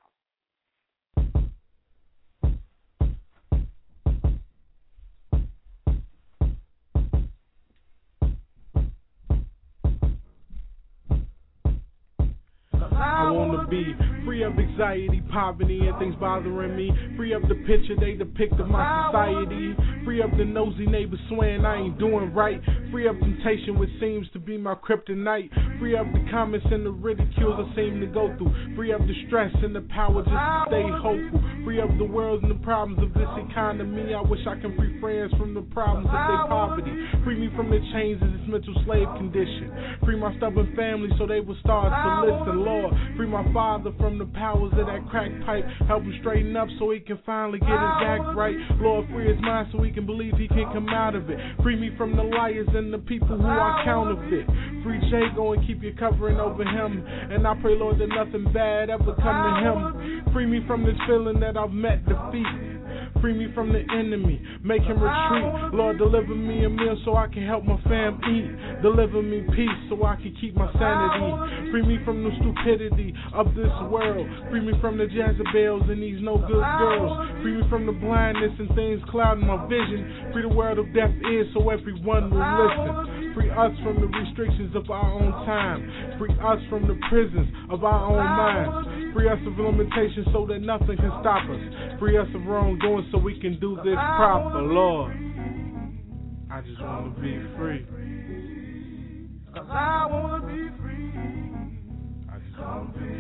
I wanna be free of anxiety, poverty, and things bothering me. Free of the picture they depict of my society. Free of the nosy neighbor swearing I ain't doing right. Free of temptation, which seems to be my kryptonite. Free of the comments and the ridicules I seem to go through. Free of the stress and the power just to stay hopeful. Free of the world and the problems of this economy. I wish I can free friends from the problems of their poverty. Free me from the chains of this mental slave condition. Free my stubborn family so they will start to listen, Lord. Free my father from the powers of that crack pipe. Help him straighten up so he can finally get his act right. Lord, free his mind so he can believe he can come out of it. Free me from the liars and the people who are counterfeit. Free Jago and keep your covering over him. And I pray, Lord, that nothing bad ever come to him. Free me from this feeling that I've met defeat. Free me from the enemy, make him retreat. Lord, deliver me a meal so I can help my fam eat. Deliver me peace so I can keep my sanity. Free me from the stupidity of this world. Free me from the Jezebels and these no good girls. Free me from the blindness and things clouding my vision. Free the world of deaf ears so everyone will listen. Free us from the restrictions of our own time. Free us from the prisons of our own minds. Free us of limitations so that nothing can stop us. Free us of wrongdoing so we can do this proper, Lord. I just want to be free. Cause I want to be free. I just want to be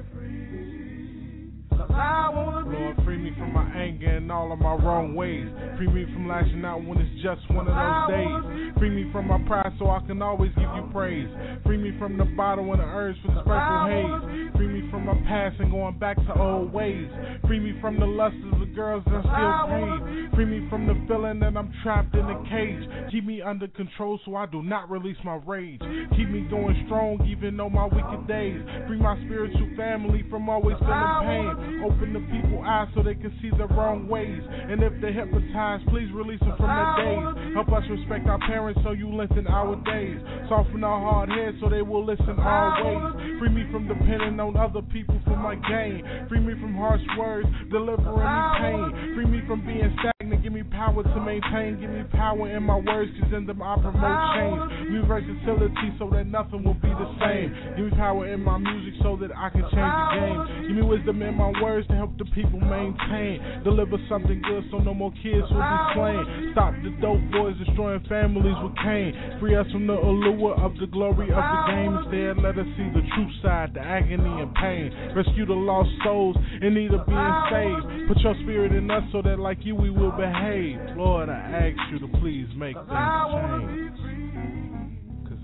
free. Cause I want to be free. Lord, free me from my anger and all of my wrong ways. Free me from lashing out when it's just one of those days. Free me from my pride so I can always give you praise. Free me from the bottle and the urge for the purple haze. Free me from my past and going back to old ways. Free me from the lust of the girls that still crave. Free me from the feeling that I'm trapped in a cage. Keep me under control so I do not release my rage. Keep me going strong even on my wicked days. Free my spiritual family from always feeling pain. Open the people's eyes so they can see the wrong ways. And if they're hypnotized, please release them from their days. Help us respect our parents so you lengthen our days. Soften our hard heads so they will listen always. Free me from depending on other people for my gain. Free me from harsh words, delivering me pain. Free me from being stagnant, give me power to maintain. Give me power in my words, cause in them I promote change. Give me versatility so that nothing will be the same. Give me power in my music so that I can change the game. Give me wisdom in my words to help the people maintain. Deliver something good so no more kids will be slain. Stop the dope boys destroying families with Cain. Free us from the allure of the glory of the game. Instead, let us see the true side, the agony and pain. Rescue the lost souls in need of being saved. Put your spirit in us so that like you we will behave. Lord, I ask you to please make things change. Cause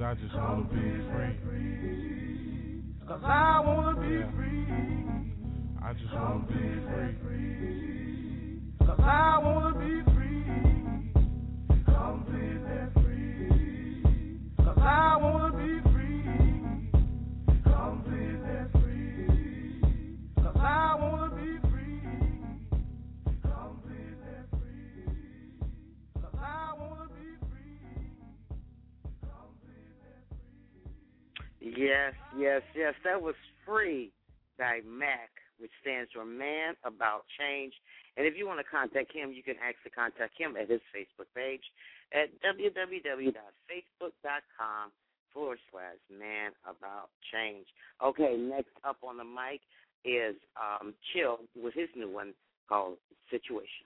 I just wanna be free. Cause I wanna be Yeah. free. I just wanna be free. Cause I wanna be free. Completely free. Cause I wanna be free. Completely free. Cause I wanna be free. Completely free. Cause I wanna be free. Completely free. Yes, yes, yes. That was Free by Mac, which stands for Man About Change. And if you want to contact him, you can actually contact him at his Facebook page at www.facebook.com forward slash Man About Change. Okay, next up on the mic is um, Chill with his new one called Situation.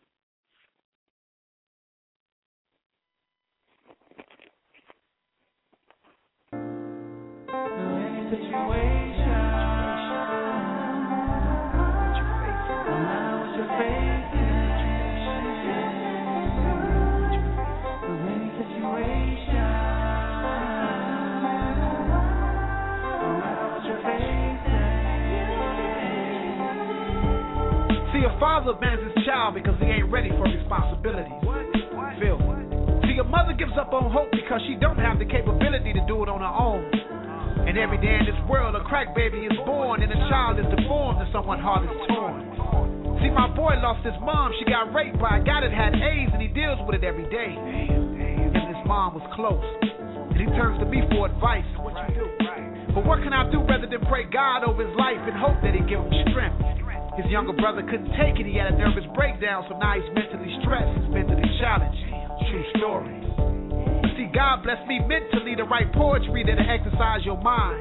See, a father abandons his child because he ain't ready for responsibilities. Feel me? See, a mother gives up on hope because she don't have the capability to do it on her own. And every day in this world, a crack baby is born and a child is deformed and someone's heart is torn. See, my boy lost his mom. She got raped by a guy that had AIDS and he deals with it every day. Him and his mom was close. And he turns to me for advice. But what can I do rather than pray God over his life and hope that he give him strength? His younger brother couldn't take it. He had a nervous breakdown, so now he's mentally stressed. He's mentally challenged. True story. See, God blessed me mentally to write poetry that'll exercise your mind.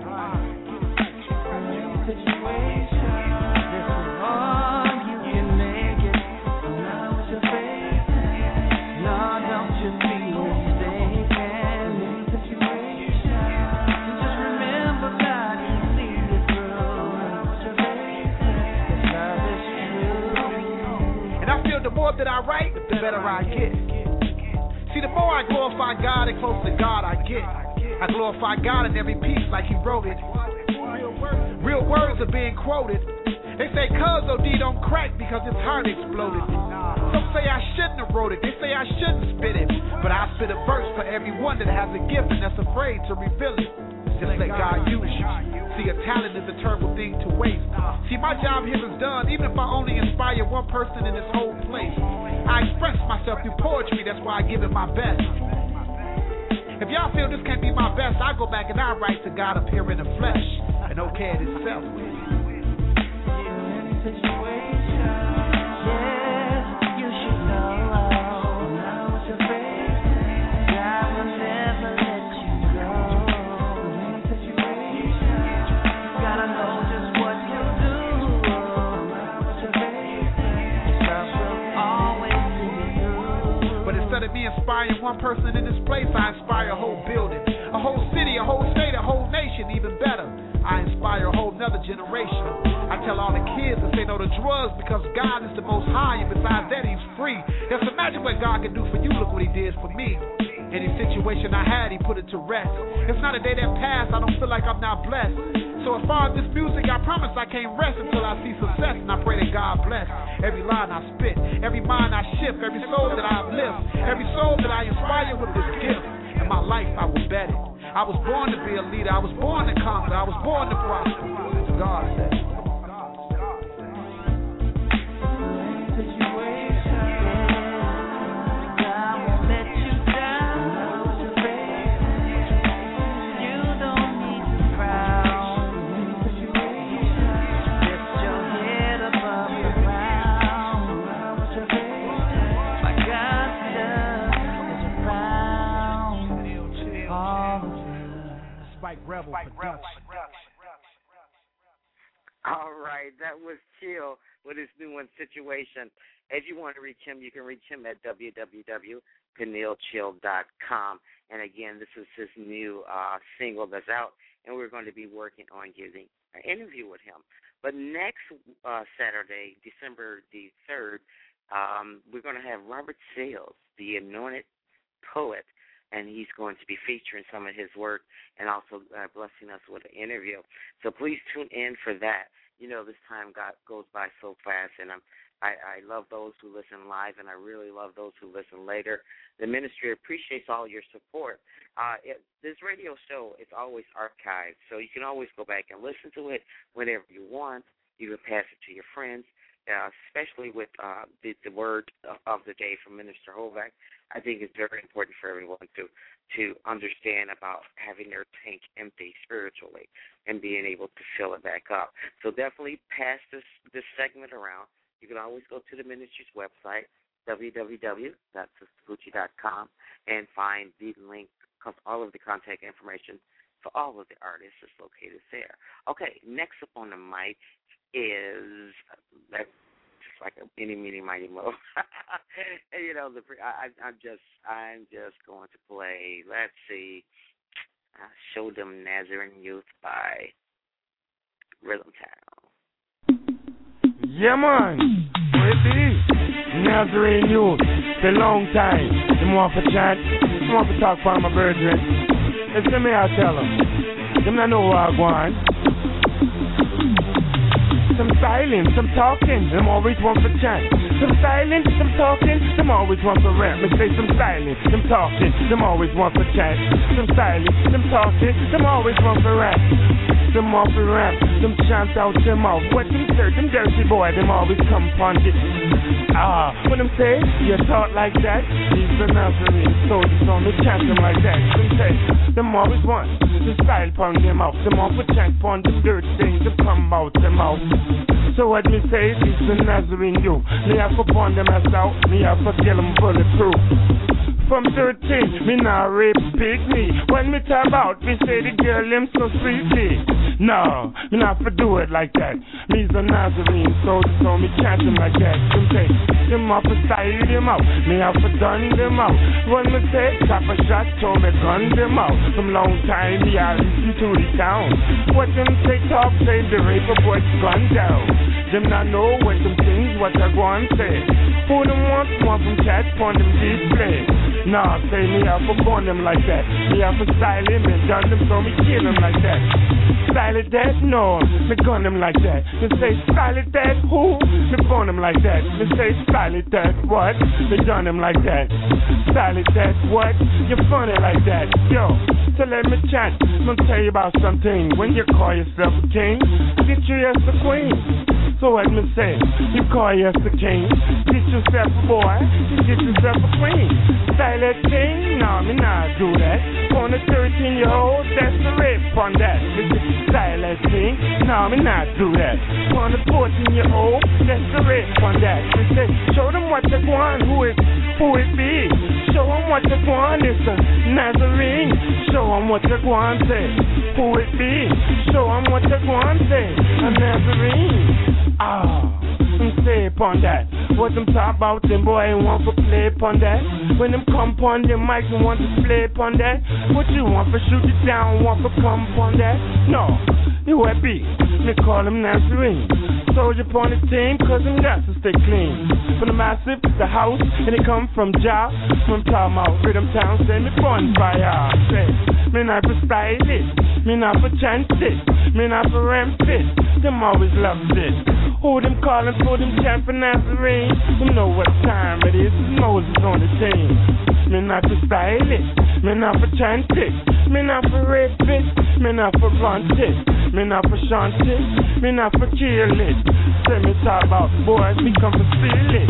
The more that I write, the better I get. See, the more I glorify God and closer to God I get. I glorify God in every piece like he wrote it. Real words are being quoted. They say cuz O D don't crack because his heart exploded. Some say I shouldn't have wrote it. They say I shouldn't spit it. But I spit a verse for everyone that has a gift and that's afraid to reveal it. Just let God use you. See, a talent is a terrible thing to waste. See, my job here is done, even if I only inspire one person in this whole place. I express myself through poetry, that's why I give it my best. If y'all feel this can't be my best, I go back and I write to God up here in the flesh, and okay it itself. Me inspiring one person in this place, I inspire a whole building, a whole city, a whole state, a whole nation, even better. I inspire a whole nother generation. I tell all the kids to say no to drugs because God is the most high, and besides that, he's free. Just imagine what God can do for you. Look what he did for me. Any situation I had, he put it to rest. It's not a day that passed, I don't feel like I'm not blessed. So as far as this music, I promise I can't rest until I see success, and I pray that God bless every line I spit, every mind I shift, every soul that I uplift, every soul that I inspire with this gift. In my life, I will bet it. I was born to be a leader. I was born to conquer. I was born to prosper. God said. Rebel Production. All right, that was Chill with his new one, Situation. If you want to reach him, you can reach him at w w w dot peniel chill dot com. And again, this is his new uh, single that's out, and we're going to be working on getting an interview with him. But next uh, Saturday, December the third, um, we're going to have Robert Sales, the anointed poet, and he's going to be featuring some of his work and also uh, blessing us with an interview. So please tune in for that. You know, this time got, goes by so fast, and I'm, I, I love those who listen live, and I really love those who listen later. The ministry appreciates all your support. Uh, it, this radio show is always archived, so you can always go back and listen to it whenever you want. You can pass it to your friends. Uh, especially with uh, the, the word of the day from Minister Hovack, I think it's very important for everyone to to understand about having their tank empty spiritually and being able to fill it back up. So definitely pass this, this segment around. You can always go to the ministry's website, w w w dot sister poochie dot com, and find the link, because all of the contact information for all of the artists is located there. Okay, next up on the mic is that's just like a any, meeny, mighty, mo. And, you know, the I, I'm just I'm just going to play. Let's see, uh, "Show Them Nazarene Youth" by Rhythm Town. Yeah, man. What it is? Nazarene Youth. It's a long time. Them want for chat. Them want for talk for my brethren. Listen me, I tell them. Them not know what I want. Some silent, some talking, them always want for chant. Some silent, some talking, them always want for rap. Me say some silent, some talking, them always want for chant. Some silent, some talking, them always want for rap. Them off for rap, them chant out them mouth. What them say, them dirty boy, them always come punch it. Ah, when them say, you talk like that, he's the Nazarene, so it's on the chant them like that. Them say, them always want to style pon them out. Them off for chant pon them dirty things, them come out them mouth. So what me say is the Nazarene you. Me have to burn them as out, me have to kill them bulletproof. From thirteen, me now rape pig me. When me talk about, me say the girl them so sweetly. No, me not for do it like that. Me's a Nazarene, so so me chant them like that. Them say, them off for style them out, me have to done them out. When me say, tap a shot, so me gun them out. From long time, me I listen to the sound. What them say talk, say the rape a boy gun down. Them not know what them things, what I go and say. Who them want, want from chat, on them display. Nah, say me have to burn them like that. Me have to style him and done them, so me kill them like that. Style it that? No, me gun them like that. Me say style it that? Who? Me burn them like that. Me say style it that? What? Me done them like that. Style it that? What? You funny like that. Yo, so let me chat. I'm gonna tell you about something. When you call yourself a king, get you as a queen. So what me say? You call yourself a king, get yourself a boy, you get yourself a queen. Style that king? No, me not do that. On a thirteen year old, that's the rape on that. Style that king? No, me not do that. On a fourteen year old, that's the rape on that. Me say, show them what they want, who it, who it be. Show them what they want, it's a Nazarene. Show them what they want, say, who it be. Show them what they want, say, a Nazarene. Ah, them say upon that. What them talk about, them boy ain't want to play upon that. When them come upon them mic, you want to play upon that. What you want for shoot it down, want to come upon that? No, you happy, me call them Nazarene. Soldier upon the team, cause them got to stay clean. From the massive, the house, and they come from job. From talking about Rhythm Town, send me bonfire. Say, me not for style it, me not for chant it, me not for ramp it. Them always love it. Who them calling for them chant for Nazarene? Them know what time it is, Moses on the team. Me not for style it, me not for chant it, me not for rape it, me not for blunt it, me not for shunt it, me not for kill it. Say me talk about boys, me come for steal it.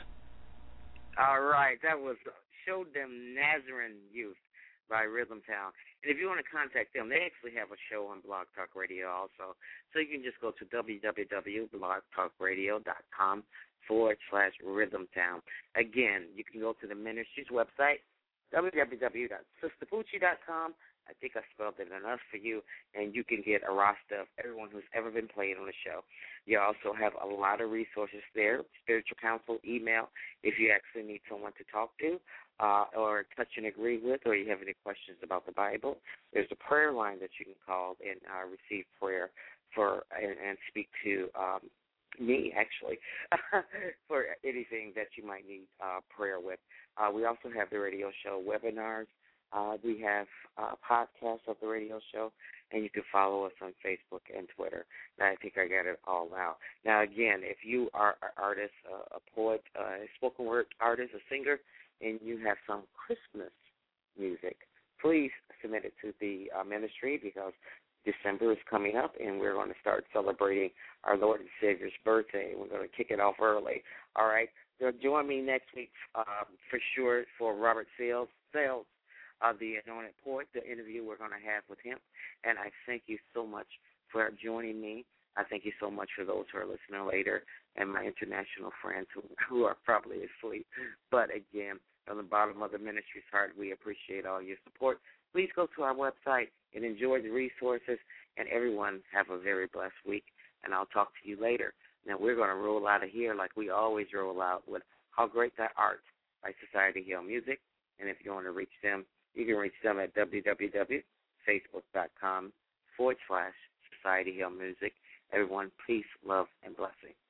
All right, that was Show Them Nazarene Youth by Rhythm Town. And if you want to contact them, they actually have a show on Blog Talk Radio also. So you can just go to w w w dot blog talk radio dot com forward slash Rhythm Town. Again, you can go to the ministry's website, w w w dot sister poochie dot com. I think I spelled it enough for you, and you can get a roster of everyone who's ever been played on the show. You also have a lot of resources there, spiritual counsel, email, if you actually need someone to talk to uh, or touch and agree with, or you have any questions about the Bible. There's a prayer line that you can call and uh, receive prayer for and, and speak to um, me, actually, for anything that you might need uh, prayer with. Uh, we also have the radio show webinars. Uh, we have a podcast of the radio show, and you can follow us on Facebook and Twitter. And I think I got it all out. Now, again, if you are an artist, uh, a poet, uh, a spoken word artist, a singer, and you have some Christmas music, please submit it to the uh, ministry, because December is coming up, and we're going to start celebrating our Lord and Savior's birthday. We're going to kick it off early. All right? So join me next week uh, for sure for Robert Sales, Sales uh, the Anointed Poet, the interview we're going to have with him. And I thank you so much for joining me. I thank you so much for those who are listening later and my international friends who, who are probably asleep. But, again, from the bottom of the ministry's heart, we appreciate all your support. Please go to our website and enjoy the resources, and everyone have a very blessed week, and I'll talk to you later. Now, we're going to roll out of here like we always roll out with How Great Thy Art by Society Hill Music, and if you want to reach them, you can reach them at www.facebook.com forward slash Society Hill Music. Everyone, peace, love, and blessing.